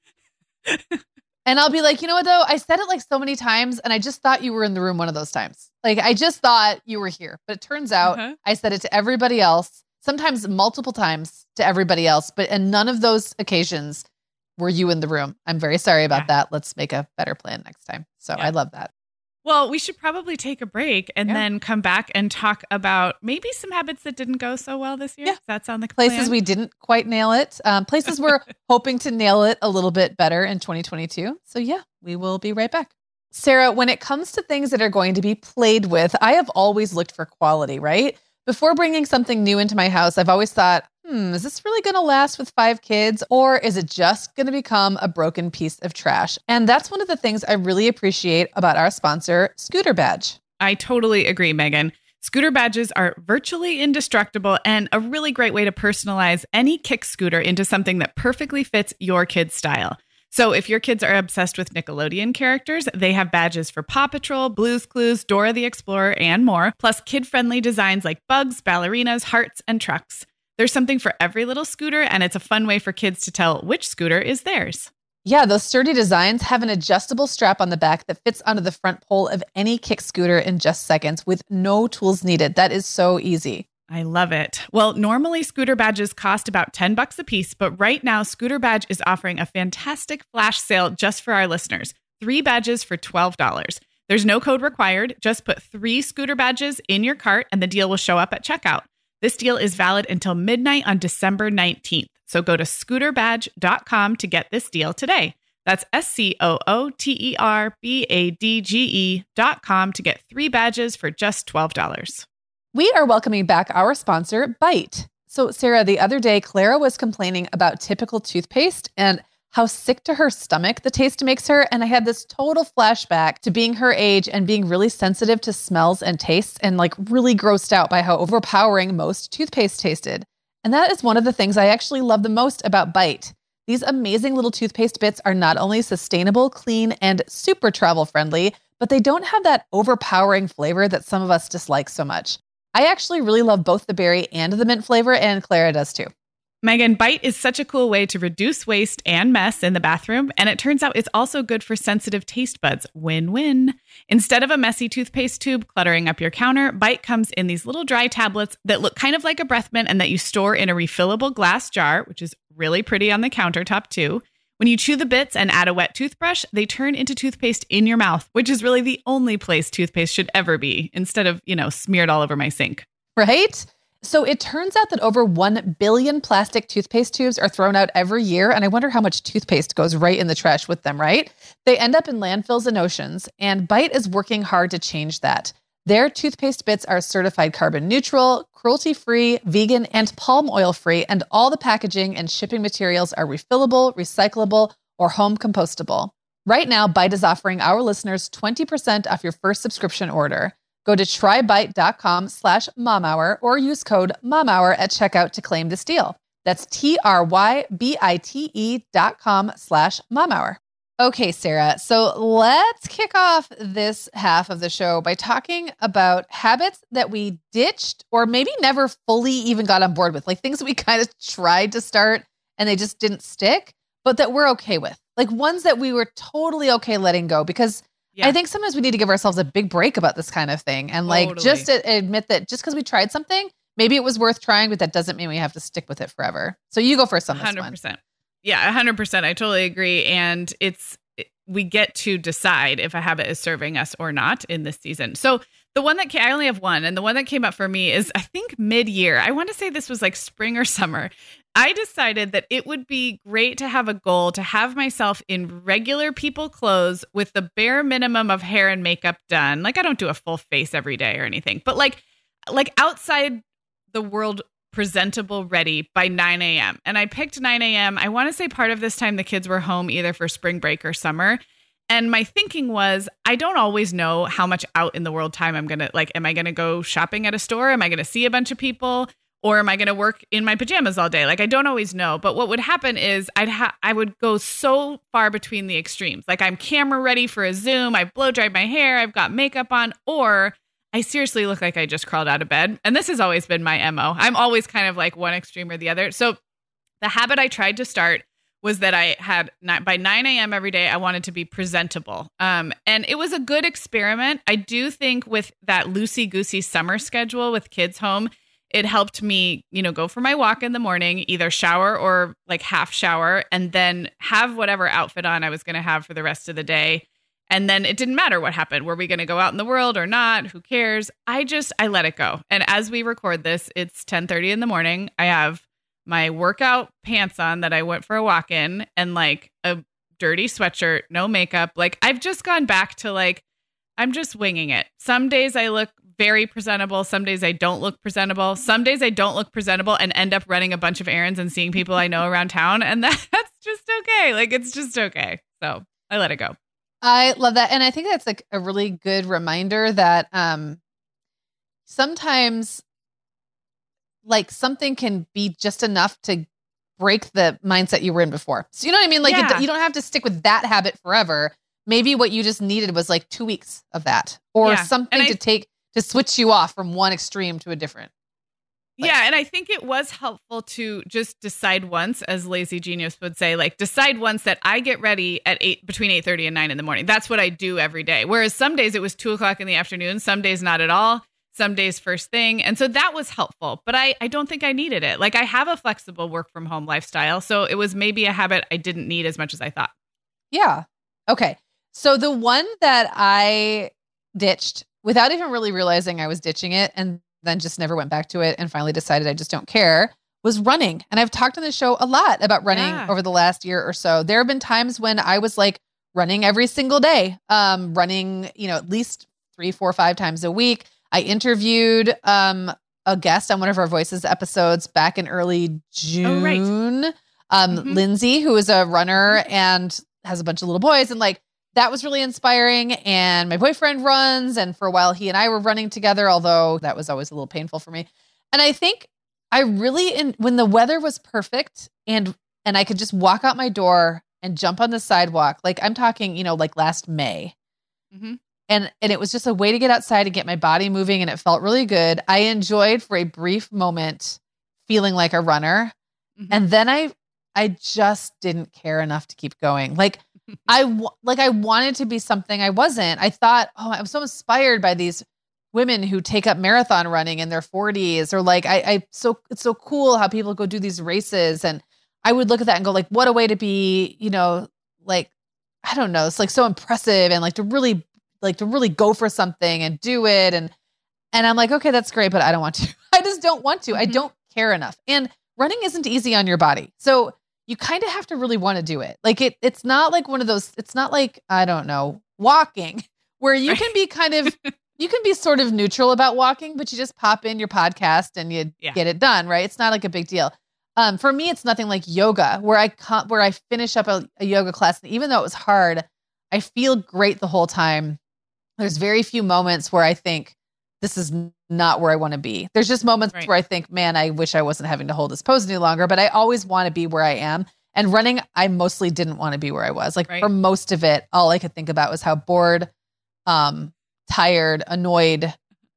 And I'll be like, you know what though? I said it like so many times, and I just thought you were in the room one of those times. Like, I just thought you were here, but it turns out I said it to everybody else, sometimes multiple times to everybody else, but in none of those occasions were you in the room. I'm very sorry about that. Let's make a better plan next time. So I love that. Well, we should probably take a break and then come back and talk about maybe some habits that didn't go so well this year. Does that sound like a places plan? We didn't quite nail it. Places we're hoping to nail it a little bit better in 2022. So we will be right back. Sarah, when it comes to things that are going to be played with, I have always looked for quality, right? Before bringing something new into my house, I've always thought, is this really going to last with 5 kids, or is it just going to become a broken piece of trash? And that's one of the things I really appreciate about our sponsor, Scooter Badge. I totally agree, Megan. Scooter badges are virtually indestructible and a really great way to personalize any kick scooter into something that perfectly fits your kid's style. So if your kids are obsessed with Nickelodeon characters, they have badges for Paw Patrol, Blue's Clues, Dora the Explorer, and more, plus kid-friendly designs like bugs, ballerinas, hearts, and trucks. There's something for every little scooter, and it's a fun way for kids to tell which scooter is theirs. Yeah, those sturdy designs have an adjustable strap on the back that fits onto the front pole of any kick scooter in just seconds with no tools needed. That is so easy. I love it. Well, normally scooter badges cost about $10 a piece, but right now Scooter Badge is offering a fantastic flash sale just for our listeners. 3 badges for $12. There's no code required. Just put 3 scooter badges in your cart and the deal will show up at checkout. This deal is valid until midnight on December 19th. So go to scooterbadge.com to get this deal today. That's SCOOTERBADGE.com to get 3 badges for just $12. We are welcoming back our sponsor, Bite. So, Sarah, the other day, Clara was complaining about typical toothpaste and how sick to her stomach the taste makes her. And I had this total flashback to being her age and being really sensitive to smells and tastes and like really grossed out by how overpowering most toothpaste tasted. And that is one of the things I actually love the most about Bite. These amazing little toothpaste bits are not only sustainable, clean, and super travel friendly, but they don't have that overpowering flavor that some of us dislike so much. I actually really love both the berry and the mint flavor, and Clara does too. Megan, Bite is such a cool way to reduce waste and mess in the bathroom, and it turns out it's also good for sensitive taste buds. Win-win. Instead of a messy toothpaste tube cluttering up your counter, Bite comes in these little dry tablets that look kind of like a breath mint and that you store in a refillable glass jar, which is really pretty on the countertop too. When you chew the bits and add a wet toothbrush, they turn into toothpaste in your mouth, which is really the only place toothpaste should ever be, instead of, smeared all over my sink. Right? So it turns out that over 1 billion plastic toothpaste tubes are thrown out every year. And I wonder how much toothpaste goes right in the trash with them, right? They end up in landfills and oceans. And Bite is working hard to change that. Their toothpaste bits are certified carbon neutral, cruelty-free, vegan, and palm oil-free. And all the packaging and shipping materials are refillable, recyclable, or home compostable. Right now, Bite is offering our listeners 20% off your first subscription order. Go to trybite.com/momhour or use code momhour at checkout to claim this deal. That's TRYBITE.com/momhour. Okay, Sarah. So let's kick off this half of the show by talking about habits that we ditched or maybe never fully even got on board with, like things that we kind of tried to start and they just didn't stick, but that we're okay with, like ones that we were totally okay letting go because I think sometimes we need to give ourselves a big break about this kind of thing and just admit that just because we tried something, maybe it was worth trying, but that doesn't mean we have to stick with it forever. So you go first on this 100%. One. Yeah, 100%. I totally agree. And we get to decide if a habit is serving us or not in this season. So the one that I only have one, and the one that came up for me is I think mid-year. I want to say this was like spring or summer. I decided that it would be great to have a goal to have myself in regular people clothes with the bare minimum of hair and makeup done. Like I don't do a full face every day or anything, but like outside the world presentable ready by 9 a.m. And I picked 9 a.m. I want to say part of this time the kids were home either for spring break or summer. And my thinking was, I don't always know how much out in the world time I'm going to am I going to go shopping at a store? Am I going to see a bunch of people? Or am I going to work in my pajamas all day? Like, I don't always know. But what would happen is I would go so far between the extremes. Like I'm camera ready for a Zoom. I've blow dried my hair. I've got makeup on, or I seriously look like I just crawled out of bed. And this has always been my MO. I'm always kind of like one extreme or the other. So the habit I tried to start was that I had by 9 a.m. every day, I wanted to be presentable. And it was a good experiment. I do think with that loosey-goosey summer schedule with kids home, it helped me, go for my walk in the morning, either shower or like half shower, and then have whatever outfit on I was going to have for the rest of the day. And then it didn't matter what happened. Were we going to go out in the world or not? Who cares? I let it go. And as we record this, it's 10:30 in the morning. I have my workout pants on that I went for a walk in and like a dirty sweatshirt, no makeup. Like I've just gone back to I'm just winging it. Some days I look very presentable. Some days I don't look presentable. Some days I don't look presentable and end up running a bunch of errands and seeing people I know around town. And that's just okay. It's just okay. So I let it go. I love that. And I think that's like a really good reminder that sometimes like something can be just enough to break the mindset you were in before. So you know what I mean? Like you don't have to stick with that habit forever. Maybe what you just needed was like 2 weeks of that or something to switch you off from one extreme to a different. Yeah. And I think it was helpful to just decide once, as Lazy Genius would say, decide once that I get ready at between 8:30 and 9 in the morning. That's what I do every day. Whereas some days it was 2:00 in the afternoon, some days not at all, some days first thing. And so that was helpful, but I don't think I needed it. I have a flexible work from home lifestyle. So it was maybe a habit I didn't need as much as I thought. Yeah. Okay. So the one that I ditched without even really realizing I was ditching it and then just never went back to it and finally decided I just don't care was running. And I've talked on the show a lot about running over the last year or so. There have been times when I was running every single day, running, at least 3, 4, 5 times a week. I interviewed a guest on one of our Voices episodes back in early June, Lindsay, who is a runner and has a bunch of little boys. And that was really inspiring. And my boyfriend runs. And for a while, he and I were running together, although that was always a little painful for me. And I think I really, when the weather was perfect and I could just walk out my door and jump on the sidewalk, I'm talking, last May. Mm-hmm. And it was just a way to get outside and get my body moving. And it felt really good. I enjoyed for a brief moment feeling like a runner. Mhm. And then I just didn't care enough to keep going. Like I wanted to be something I wasn't. I thought, oh, I'm so inspired by these women who take up marathon running in their 40s, or like it's so cool how people go do these races. And I would look at that and go like, what a way to be, like, I don't know. It's like so impressive, and like to really go for something and do it. And I'm like, okay, that's great, but I don't want to. I just don't want to. I don't care enough. And running isn't easy on your body. So you kind of have to really want to do it. Like it's not like one of those, it's not like, I don't know, walking, where you can be kind of, you can be sort of neutral about walking, but you just pop in your podcast and you get it done, right? It's not like a big deal. For me, it's nothing like yoga, where I finish up a yoga class, and even though it was hard, I feel great the whole time. There's very few moments where I think this is not where I want to be. There's just moments where I think, man, I wish I wasn't having to hold this pose any longer, but I always want to be where I am. And running, I mostly didn't want to be where I was. Like for most of it, all I could think about was how bored, tired, annoyed,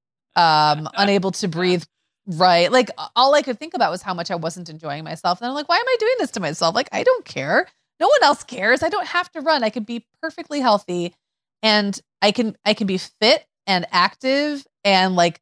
unable to breathe. Right. Like all I could think about was how much I wasn't enjoying myself. And I'm like, why am I doing this to myself? Like, I don't care. No one else cares. I don't have to run. I can be perfectly healthy, and I can be fit and active and like,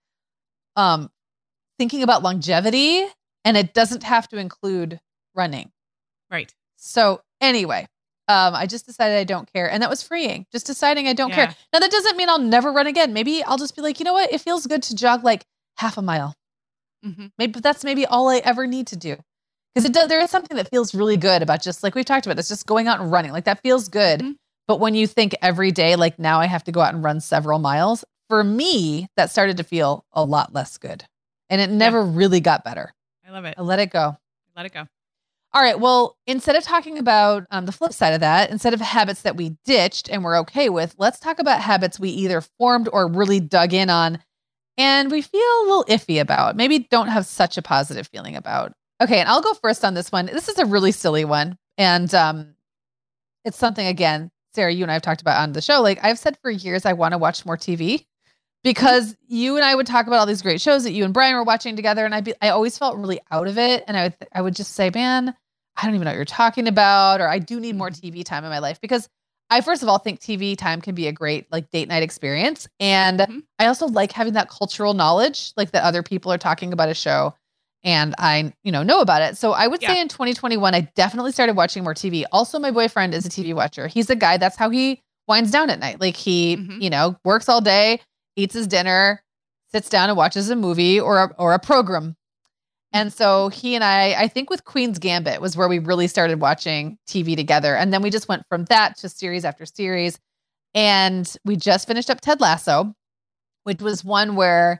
thinking about longevity, and it doesn't have to include running. Right. So anyway, I just decided I don't care. And that was freeing. Just deciding I don't care. Now that doesn't mean I'll never run again. Maybe I'll just be like, you know what? It feels good to jog like half a mile. Mm-hmm. Maybe all I ever need to do. Because there is something that feels really good about, just like we've talked about, it's just going out and running. Like that feels good. Mm-hmm. But when you think every day, like now I have to go out and run several miles, for me, that started to feel a lot less good. And it never really got better. I love it. I let it go. Let it go. All right. Well, instead of talking about the flip side of that, instead of habits that we ditched and we're okay with, let's talk about habits we either formed or really dug in on and we feel a little iffy about, maybe don't have such a positive feeling about. Okay. And I'll go first on this one. This is a really silly one. And it's something, again, Sarah, you and I have talked about on the show. Like I've said for years, I want to watch more TV. Because you and I would talk about all these great shows that you and Brian were watching together, and I always felt really out of it, and I would just say, man, I don't even know what you're talking about, or I do need more TV time in my life, because I first of all think TV time can be a great like date night experience, and I also like having that cultural knowledge, like that other people are talking about a show, and I know about it. So I would say in 2021, I definitely started watching more TV. Also, my boyfriend is a TV watcher. He's a guy, that's how he winds down at night. Like he, works all day, eats his dinner, sits down and watches a movie or a program. And so he and I think with Queen's Gambit was where we really started watching TV together. And then we just went from that to series after series. And we just finished up Ted Lasso, which was one where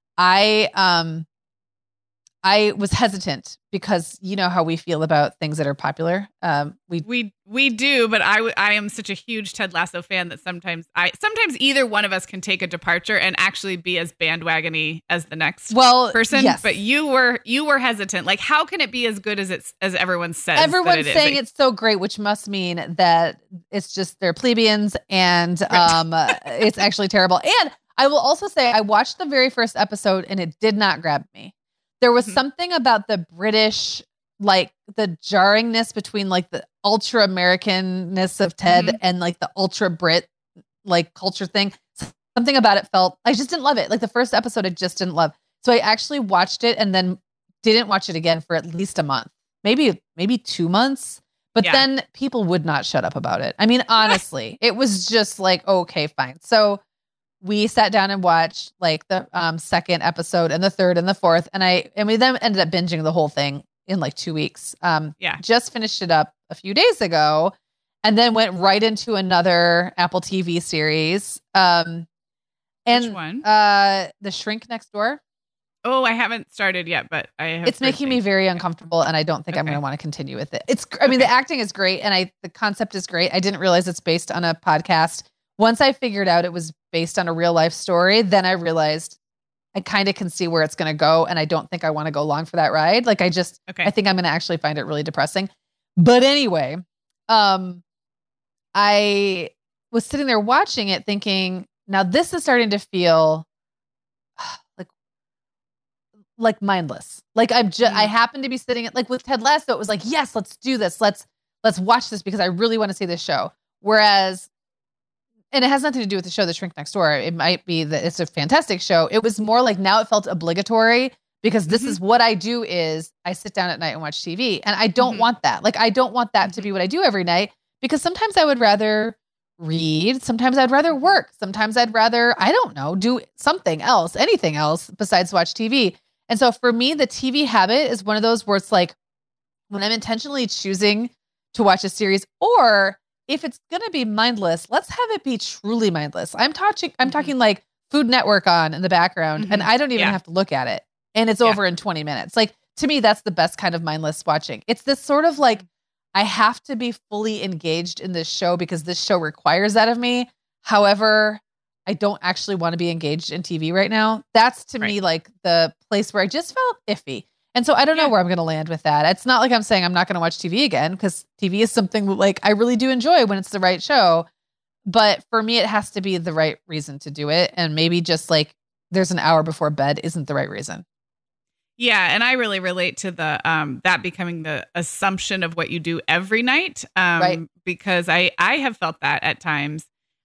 I was hesitant, because you know how we feel about things that are popular. We do, but I am such a huge Ted Lasso fan that sometimes either one of us can take a departure and actually be as bandwagony as the next person. Yes. But you were hesitant. Like, how can it be as good as everyone says? Everyone's saying it's so great, which must mean that it's just they're plebeians and it's actually terrible. And I will also say I watched the very first episode and it did not grab me. There was something about the British, like the jarringness between like the ultra Americanness of Ted and like the ultra Brit like culture thing. Something about it I just didn't love it. Like the first episode, I just didn't love. So I actually watched it and then didn't watch it again for at least a month, maybe 2 months. But then people would not shut up about it. I mean, honestly, it was just like, okay, fine. So we sat down and watched like the second episode and the third and the fourth. And we then ended up binging the whole thing in like 2 weeks. Just finished it up a few days ago and then went right into another Apple TV series. Which one? The Shrink Next Door. Oh, I haven't started yet, but I have. It's making me very uncomfortable, and I don't think I'm going to want to continue with it. I mean, the acting is great, and the concept is great. I didn't realize it's based on a podcast. Once I figured out it was based on a real life story, then I realized I kind of can see where it's going to go, and I don't think I want to go along for that ride. Like I think I'm going to actually find it really depressing. But anyway, I was sitting there watching it thinking, now this is starting to feel like mindless. Like I happen to be sitting like with Ted Lasso. It was like, yes, let's do this. Let's watch this because I really want to see this show. Whereas, and it has nothing to do with the show The Shrink Next Door. It might be that it's a fantastic show. It was more like now it felt obligatory because this is what I do is I sit down at night and watch TV. And I don't want that. Like, I don't want that to be what I do every night because sometimes I would rather read. Sometimes I'd rather work. Sometimes I'd rather, I don't know, do something else, anything else besides watch TV. And so for me, the TV habit is one of those where it's like when I'm intentionally choosing to watch a series, or if it's going to be mindless, let's have it be truly mindless. I'm talking like Food Network on in the background and I don't even have to look at it. And it's over in 20 minutes. Like to me, that's the best kind of mindless watching. It's this sort of like, I have to be fully engaged in this show because this show requires that of me. However, I don't actually want to be engaged in TV right now. That's to me like the place where I just felt iffy. And so I don't know where I'm going to land with that. It's not like I'm saying I'm not going to watch TV again because TV is something like I really do enjoy when it's the right show. But for me, it has to be the right reason to do it. And maybe just like there's an hour before bed isn't the right reason. Yeah, and I really relate to the that becoming the assumption of what you do every night, because I have felt that at times,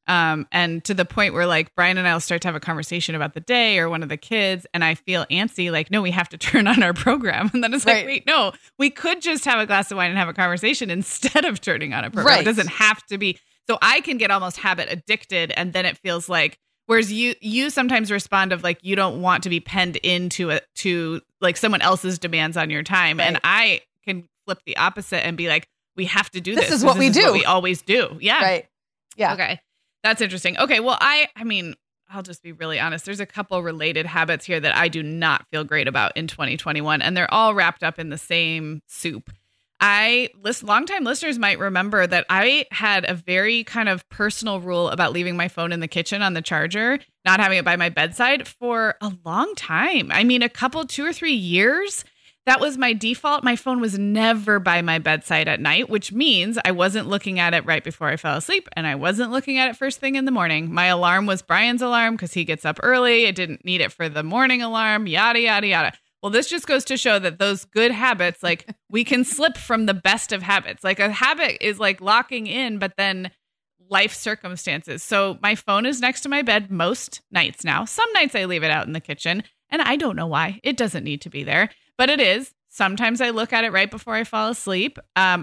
and to the point where like Brian and I will start to have a conversation about the day or one of the kids, and I feel antsy, like no, we have to turn on our program, and then it's like wait, no, we could just have a glass of wine and have a conversation instead of turning on a program. It doesn't have to be. So I can get almost habit addicted, and then it feels like. Whereas you sometimes respond of like you don't want to be penned into to like someone else's demands on your time, and I can flip the opposite and be like, we have to do this. This is what we do. What we always do. Yeah. Right. Yeah. Okay. That's interesting. Okay. Well, I mean, I'll just be really honest. There's a couple related habits here that I do not feel great about in 2021, and they're all wrapped up in the same soup. Longtime listeners might remember that I had a very kind of personal rule about leaving my phone in the kitchen on the charger, not having it by my bedside for a long time. I mean, 2 or 3 years, that was my default. My phone was never by my bedside at night, which means I wasn't looking at it right before I fell asleep, and I wasn't looking at it first thing in the morning. My alarm was Brian's alarm because he gets up early. I didn't need it for the morning alarm, yada, yada, yada. Well, this just goes to show that those good habits, like we can slip from the best of habits. Like a habit is like locking in, but then life circumstances. So my phone is next to my bed most nights now. Some nights I leave it out in the kitchen, and I don't know why. It doesn't need to be there, but it is. Sometimes I look at it right before I fall asleep.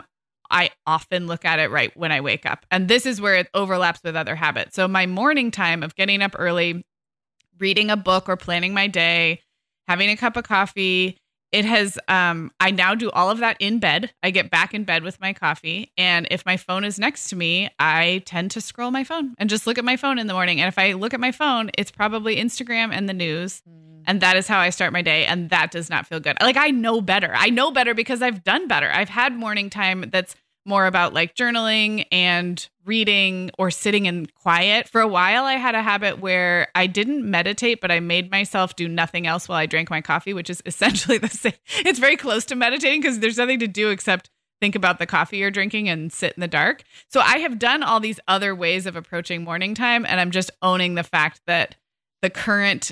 I often look at it right when I wake up. And this is where it overlaps with other habits. So my morning time of getting up early, reading a book or planning my day, having a cup of coffee. It has, I now do all of that in bed. I get back in bed with my coffee. And if my phone is next to me, I tend to scroll my phone and just look at my phone in the morning. And if I look at my phone, it's probably Instagram and the news. And that is how I start my day. And that does not feel good. Like I know better. I know better because I've done better. I've had morning time that's more about like journaling and reading or sitting in quiet. For a while, I had a habit where I didn't meditate, but I made myself do nothing else while I drank my coffee, which is essentially the same. It's very close to meditating because there's nothing to do except think about the coffee you're drinking and sit in the dark. So I have done all these other ways of approaching morning time, and I'm just owning the fact that the current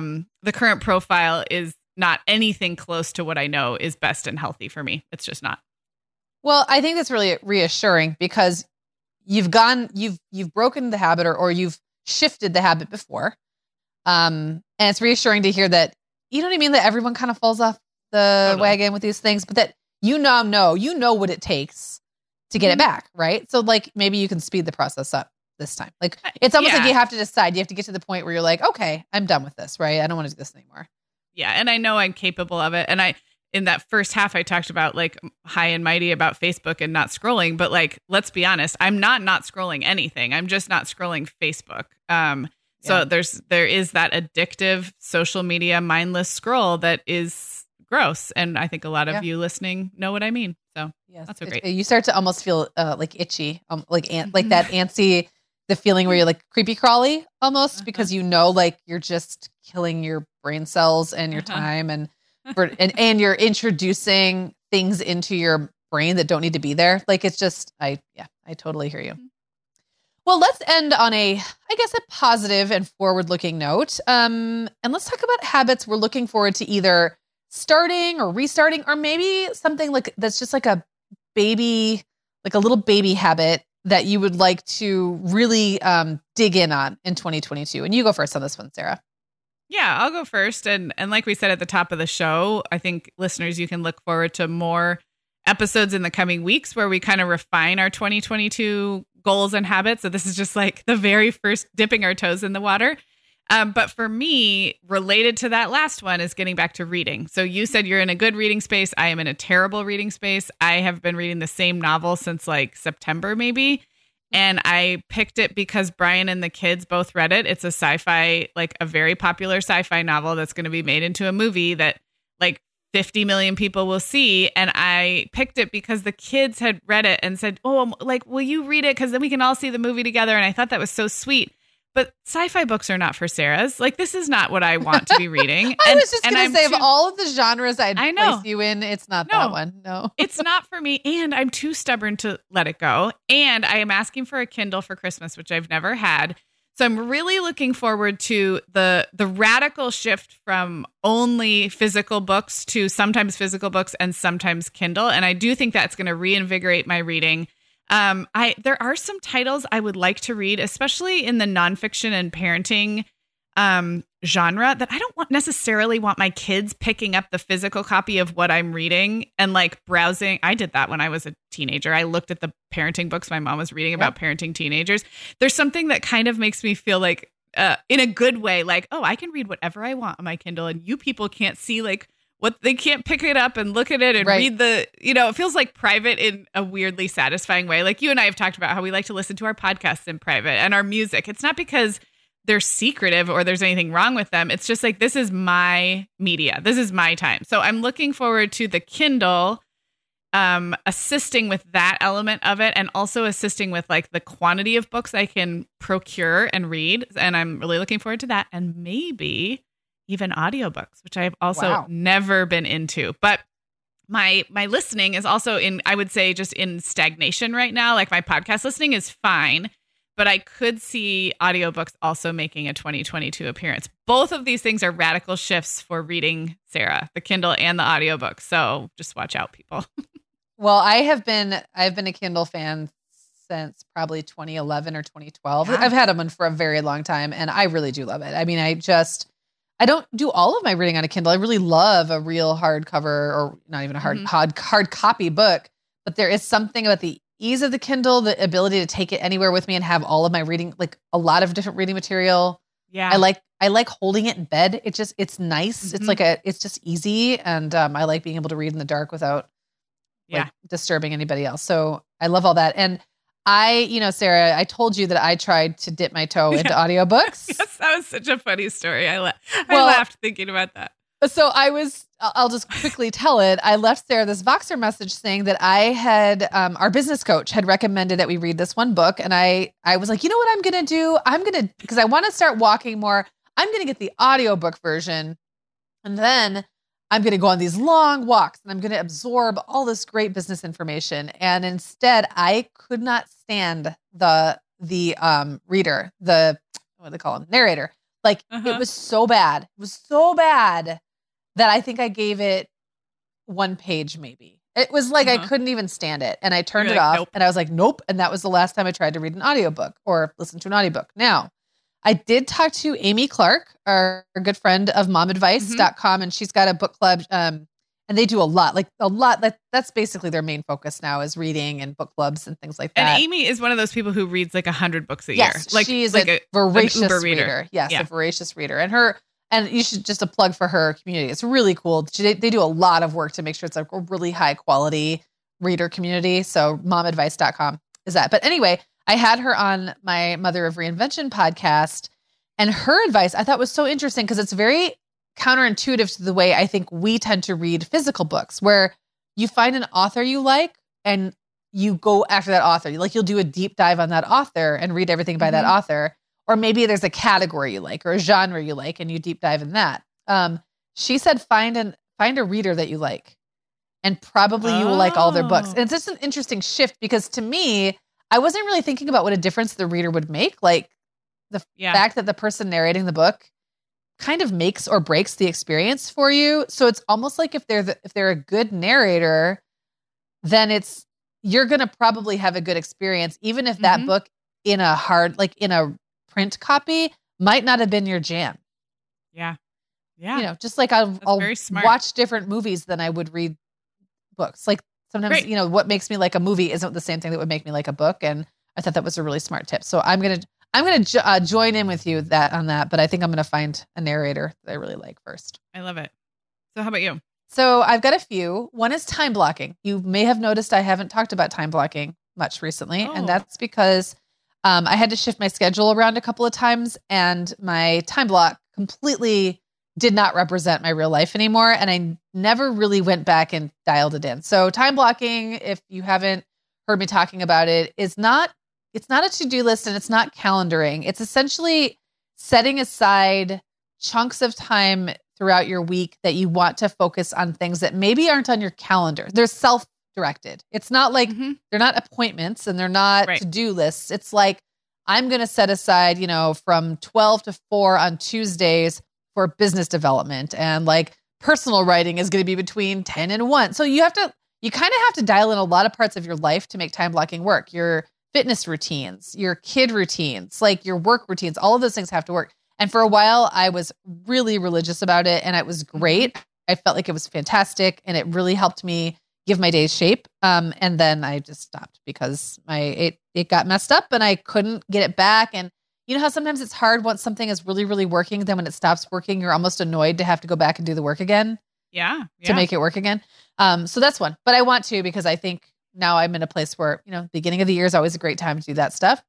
profile is not anything close to what I know is best and healthy for me. It's just not. Well, I think that's really reassuring because you've broken the habit or you've shifted the habit before. And it's reassuring to hear that, you know what I mean? That everyone kind of falls off the wagon with these things, but that you know what it takes to get it back. Right. So like, maybe you can speed the process up this time. Like it's almost like you have to decide, you have to get to the point where you're like, okay, I'm done with this. Right. I don't want to do this anymore. Yeah. And I know I'm capable of it. And in that first half, I talked about like high and mighty about Facebook and not scrolling, but like, let's be honest, I'm not scrolling anything. I'm just not scrolling Facebook. So there is that addictive social media mindless scroll that is gross. And I think a lot of you listening know what I mean. So that's so great. You start to almost feel like itchy, like that antsy, the feeling where you're like creepy crawly almost because like you're just killing your brain cells and your time and you're introducing things into your brain that don't need to be there. Like it's just, I totally hear you. Well, let's end on a positive and forward-looking note. And let's talk about habits we're looking forward to either starting or restarting, or maybe something like that's just like a baby, like a little baby habit that you would like to really dig in on in 2022? And you go first on this one, Sarah. Yeah, I'll go first. And like we said at the top of the show, I think listeners, you can look forward to more episodes in the coming weeks where we kind of refine our 2022 goals and habits. So this is just like the very first dipping our toes in the water. But for me, related to that last one is getting back to reading. So you said you're in a good reading space. I am in a terrible reading space. I have been reading the same novel since like September, maybe. And I picked it because Brian and the kids both read it. It's a sci-fi, like a very popular sci-fi novel that's going to be made into a movie that like 50 million people will see. And I picked it because the kids had read it and said, oh, like, will you read it? Because then we can all see the movie together. And I thought that was so sweet. But sci-fi books are not for Sarah's. Like, this is not what I want to be reading. I was just going to say, of all of the genres I'd place you in, it's not that one. No, it's not for me. And I'm too stubborn to let it go. And I am asking for a Kindle for Christmas, which I've never had. So I'm really looking forward to the radical shift from only physical books to sometimes physical books and sometimes Kindle. And I do think that's going to reinvigorate my reading. There are some titles I would like to read, especially in the nonfiction and parenting genre, that I don't necessarily want my kids picking up the physical copy of what I'm reading and like browsing. I did that when I was a teenager. I looked at the parenting books my mom was reading about parenting teenagers. There's something that kind of makes me feel like, in a good way, like, oh, I can read whatever I want on my Kindle, and you people can't see like what they can't pick it up and look at it and read the, it feels like private in a weirdly satisfying way. Like you and I have talked about how we like to listen to our podcasts in private and our music. It's not because they're secretive or there's anything wrong with them. It's just like, this is my media. This is my time. So I'm looking forward to the Kindle assisting with that element of it, and also assisting with like the quantity of books I can procure and read. And I'm really looking forward to that. And maybe even audiobooks, which I've also never been into. But my listening is also in, I would say, just in stagnation right now. Like my podcast listening is fine, but I could see audiobooks also making a 2022 appearance. Both of these things are radical shifts for reading, Sarah, the Kindle and the audiobook. So just watch out, people. Well, I've been a Kindle fan since probably 2011 or 2012. Yeah. I've had them for a very long time, and I really do love it. I mean, I don't do all of my reading on a Kindle. I really love a real hardcover, or not even a hard copy book, but there is something about the ease of the Kindle, the ability to take it anywhere with me and have all of my reading, like a lot of different reading material. Yeah. I like holding it in bed. it's nice. It's just easy. And I like being able to read in the dark without disturbing anybody else. So I love all that. And Sarah, I told you that I tried to dip my toe into audiobooks. Yes, that was such a funny story. I laughed thinking about that. So I'll just quickly tell it. I left Sarah this Voxer message saying that I had, our business coach had recommended that we read this one book. And I was like, you know what I'm going to do? Because I want to start walking more. I'm going to get the audiobook version. And then I'm going to go on these long walks and I'm going to absorb all this great business information. And instead, I could not stand the reader, what do they call him? Narrator. Like it was so bad. It was so bad that I think I gave it one page maybe. It was like I couldn't even stand it. And I turned it off and I was like, nope. And that was the last time I tried to read an audiobook or listen to an audiobook. Now, I did talk to Amy Clark, our good friend of momadvice.com, and she's got a book club. And they do a lot. That's basically their main focus now, is reading and book clubs and things like that. And Amy is one of those people who reads like 100 books a year. Like she's like a voracious reader. Yes, a voracious reader. And you should just a plug for her community. It's really cool. They do a lot of work to make sure it's like a really high quality reader community. So momadvice.com is that. But anyway, I had her on my Mother of Reinvention podcast, and her advice I thought was so interesting because it's very counterintuitive to the way I think we tend to read physical books, where you find an author you like and you go after that author. You'll do a deep dive on that author and read everything by that author. Or maybe there's a category you like or a genre you like and you deep dive in that. She said, find a reader that you like, and probably you will like all their books. And it's just an interesting shift because to me, I wasn't really thinking about what a difference the reader would make. Like the fact that the person narrating the book kind of makes or breaks the experience for you. So it's almost like if they're a good narrator, then you're going to probably have a good experience, even if that book in a print copy might not have been your jam. Yeah. Yeah. Just like I'll watch different movies than I would read books. Like sometimes, what makes me like a movie isn't the same thing that would make me like a book. And I thought that was a really smart tip. So I'm going to join in with you on that, but I think I'm going to find a narrator that I really like first. I love it. So how about you? So I've got a few. One is time blocking. You may have noticed I haven't talked about time blocking much recently. And that's because I had to shift my schedule around a couple of times, and my time block completely did not represent my real life anymore. And I never really went back and dialed it in. So time blocking, if you haven't heard me talking about it, it's not a to-do list and it's not calendaring. It's essentially setting aside chunks of time throughout your week that you want to focus on things that maybe aren't on your calendar. They're self-directed. It's not like they're not appointments and they're not to-do lists. It's like, I'm going to set aside, from 12 to 4 on Tuesdays for business development, and like personal writing is going to be between 10 and 1. So you kind of have to dial in a lot of parts of your life to make time blocking work. Your fitness routines, your kid routines, like your work routines, all of those things have to work. And for a while I was really religious about it, and it was great. I felt like it was fantastic, and it really helped me give my days shape. And then I just stopped because it got messed up and I couldn't get it back. And you know how sometimes it's hard once something is really, really working, then when it stops working, you're almost annoyed to have to go back and do the work again. Yeah. To make it work again. So that's one, but I want to, because I think now I'm in a place where, beginning of the year is always a great time to do that stuff.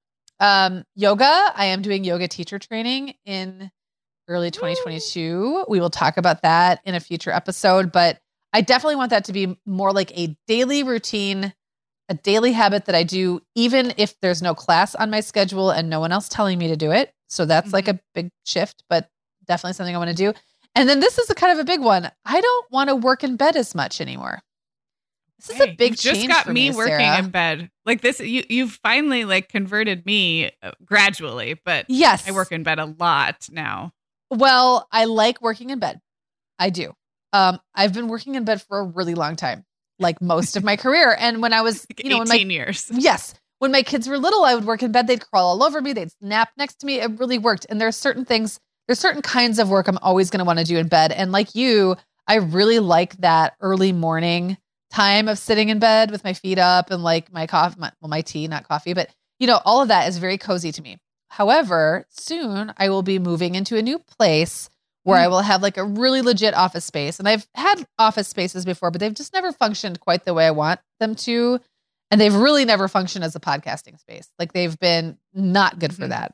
Yoga. I am doing yoga teacher training in early 2022. We will talk about that in a future episode, but I definitely want that to be more like a daily routine, a daily habit that I do, even if there's no class on my schedule and no one else telling me to do it. So that's like a big shift, but definitely something I want to do. And then this is a kind of a big one. I don't want to work in bed as much anymore. This is a big change. Just got for me working Sarah. in bed like this. You've finally like converted me gradually, but yes, I work in bed a lot now. Well, I like working in bed. I do. I've been working in bed for a really long time, like most of my career. And when I was, like 18 years. Yes. When my kids were little, I would work in bed. They'd crawl all over me. They'd nap next to me. It really worked. And there's certain kinds of work I'm always going to want to do in bed. And like you, I really like that early morning time of sitting in bed with my feet up and like my coffee, my tea, not coffee, but all of that is very cozy to me. However, soon I will be moving into a new place where I will have like a really legit office space. And I've had office spaces before, but they've just never functioned quite the way I want them to. And they've really never functioned as a podcasting space. Like they've been not good for that.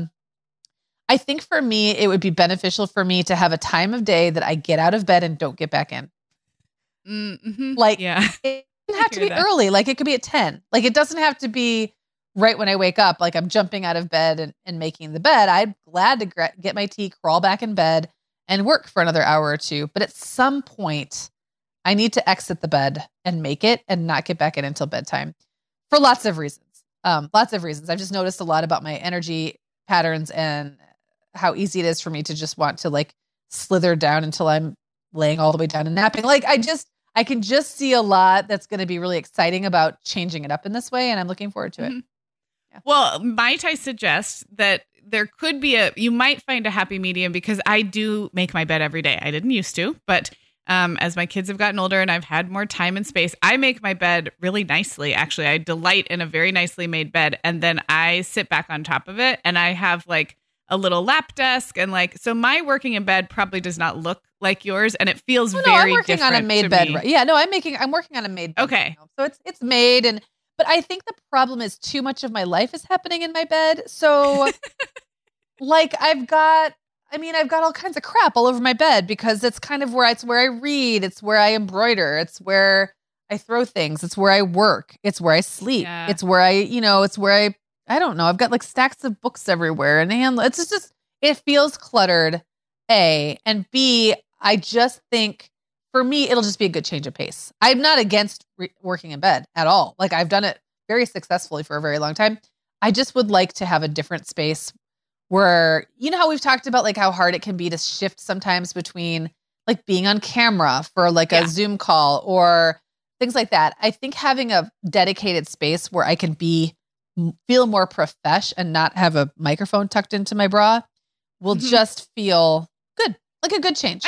I think for me, it would be beneficial for me to have a time of day that I get out of bed and don't get back in. Like it doesn't have to be early. Like it could be at 10. Like it doesn't have to be right when I wake up, like I'm jumping out of bed and making the bed. I'm glad to get my tea, crawl back in bed and work for another hour or two. But at some point I need to exit the bed and make it and not get back in until bedtime for lots of reasons. I've just noticed a lot about my energy patterns and how easy it is for me to just want to like slither down until I'm laying all the way down and napping. Like I can just see a lot that's going to be really exciting about changing it up in this way. And I'm looking forward to it. Yeah. Well, might I suggest that there could be you might find a happy medium, because I do make my bed every day. I didn't used to, but as my kids have gotten older and I've had more time and space, I make my bed really nicely. Actually, I delight in a very nicely made bed. And then I sit back on top of it and I have like a little lap desk. And like, so my working in bed probably does not look like yours, and it feels very different. I'm working on a made bed. Right? Yeah, no, I'm working on a made bed. Okay. Right, so it's made, but I think the problem is too much of my life is happening in my bed. So like I've got all kinds of crap all over my bed because it's kind of where I read, it's where I embroider, it's where I throw things, it's where I work, it's where I sleep, it's where I don't know. I've got like stacks of books everywhere and it's just, it feels cluttered, A, and B, I just think for me, it'll just be a good change of pace. I'm not against working in bed at all. Like I've done it very successfully for a very long time. I just would like to have a different space where, you know how we've talked about like how hard it can be to shift sometimes between like being on camera for like a Zoom call or things like that. I think having a dedicated space where I can feel more profesh and not have a microphone tucked into my bra will just feel good, like a good change.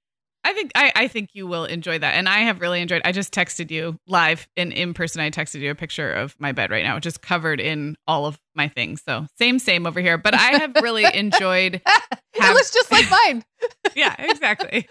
I think you will enjoy that. And I have really enjoyed, I just texted you live and in person. I texted you a picture of my bed right now, just covered in all of my things. So same over here, but I have really enjoyed. It looks just like mine. Yeah, exactly.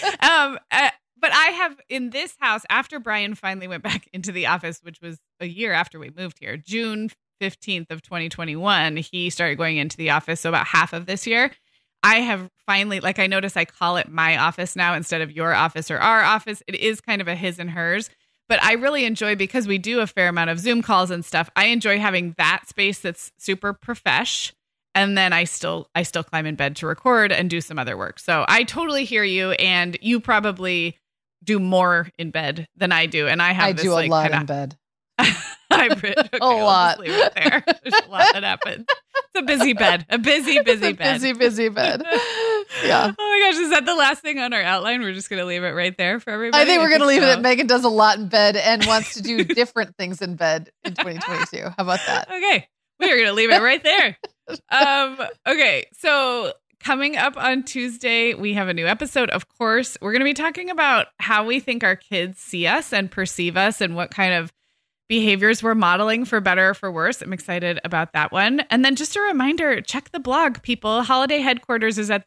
But I have in this house, after Brian finally went back into the office, which was a year after we moved here, June 15th of 2021, he started going into the office. So about half of this year, I have finally, like, I notice I call it my office now instead of your office or our office. It is kind of a his and hers, but I really enjoy, because we do a fair amount of Zoom calls and stuff. I enjoy having that space that's super profesh. And then I still climb in bed to record and do some other work. So I totally hear you. And you probably do more in bed than I do. And I do a lot in bed. Hybrid. Okay, a lot. Just leave it there. There's a lot that happens. It's a busy bed. A busy bed. Busy bed. Yeah. Oh my gosh, is that the last thing on our outline? We're just going to leave it right there for everybody. I think we're going to leave it at Megan does a lot in bed and wants to do different things in bed in 2022. How about that? Okay. We are going to leave it right there. Okay. So coming up on Tuesday, we have a new episode. Of course, we're going to be talking about how we think our kids see us and perceive us and what kind of behaviors we're modeling, for better or for worse. I'm excited about that one. And then just a reminder, check the blog, people. Holiday headquarters is at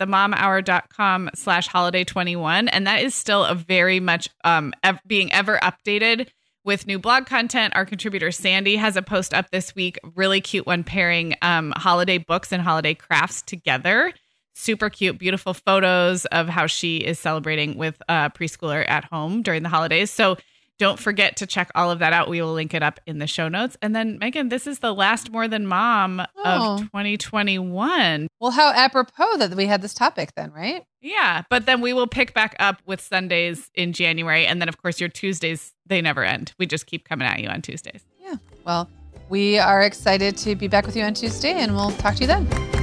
themomhour.com/holiday21. And that is still a very much being ever updated with new blog content. Our contributor, Sandy, has a post up this week, really cute one, pairing holiday books and holiday crafts together. Super cute, beautiful photos of how she is celebrating with a preschooler at home during the holidays. So don't forget to check all of that out. We will link it up in the show notes. And then, Megan, this is the last More Than Mom of 2021. Well, how apropos that we had this topic then, right? Yeah. But then we will pick back up with Sundays in January. And then, of course, your Tuesdays, they never end. We just keep coming at you on Tuesdays. Yeah. Well, we are excited to be back with you on Tuesday, and we'll talk to you then.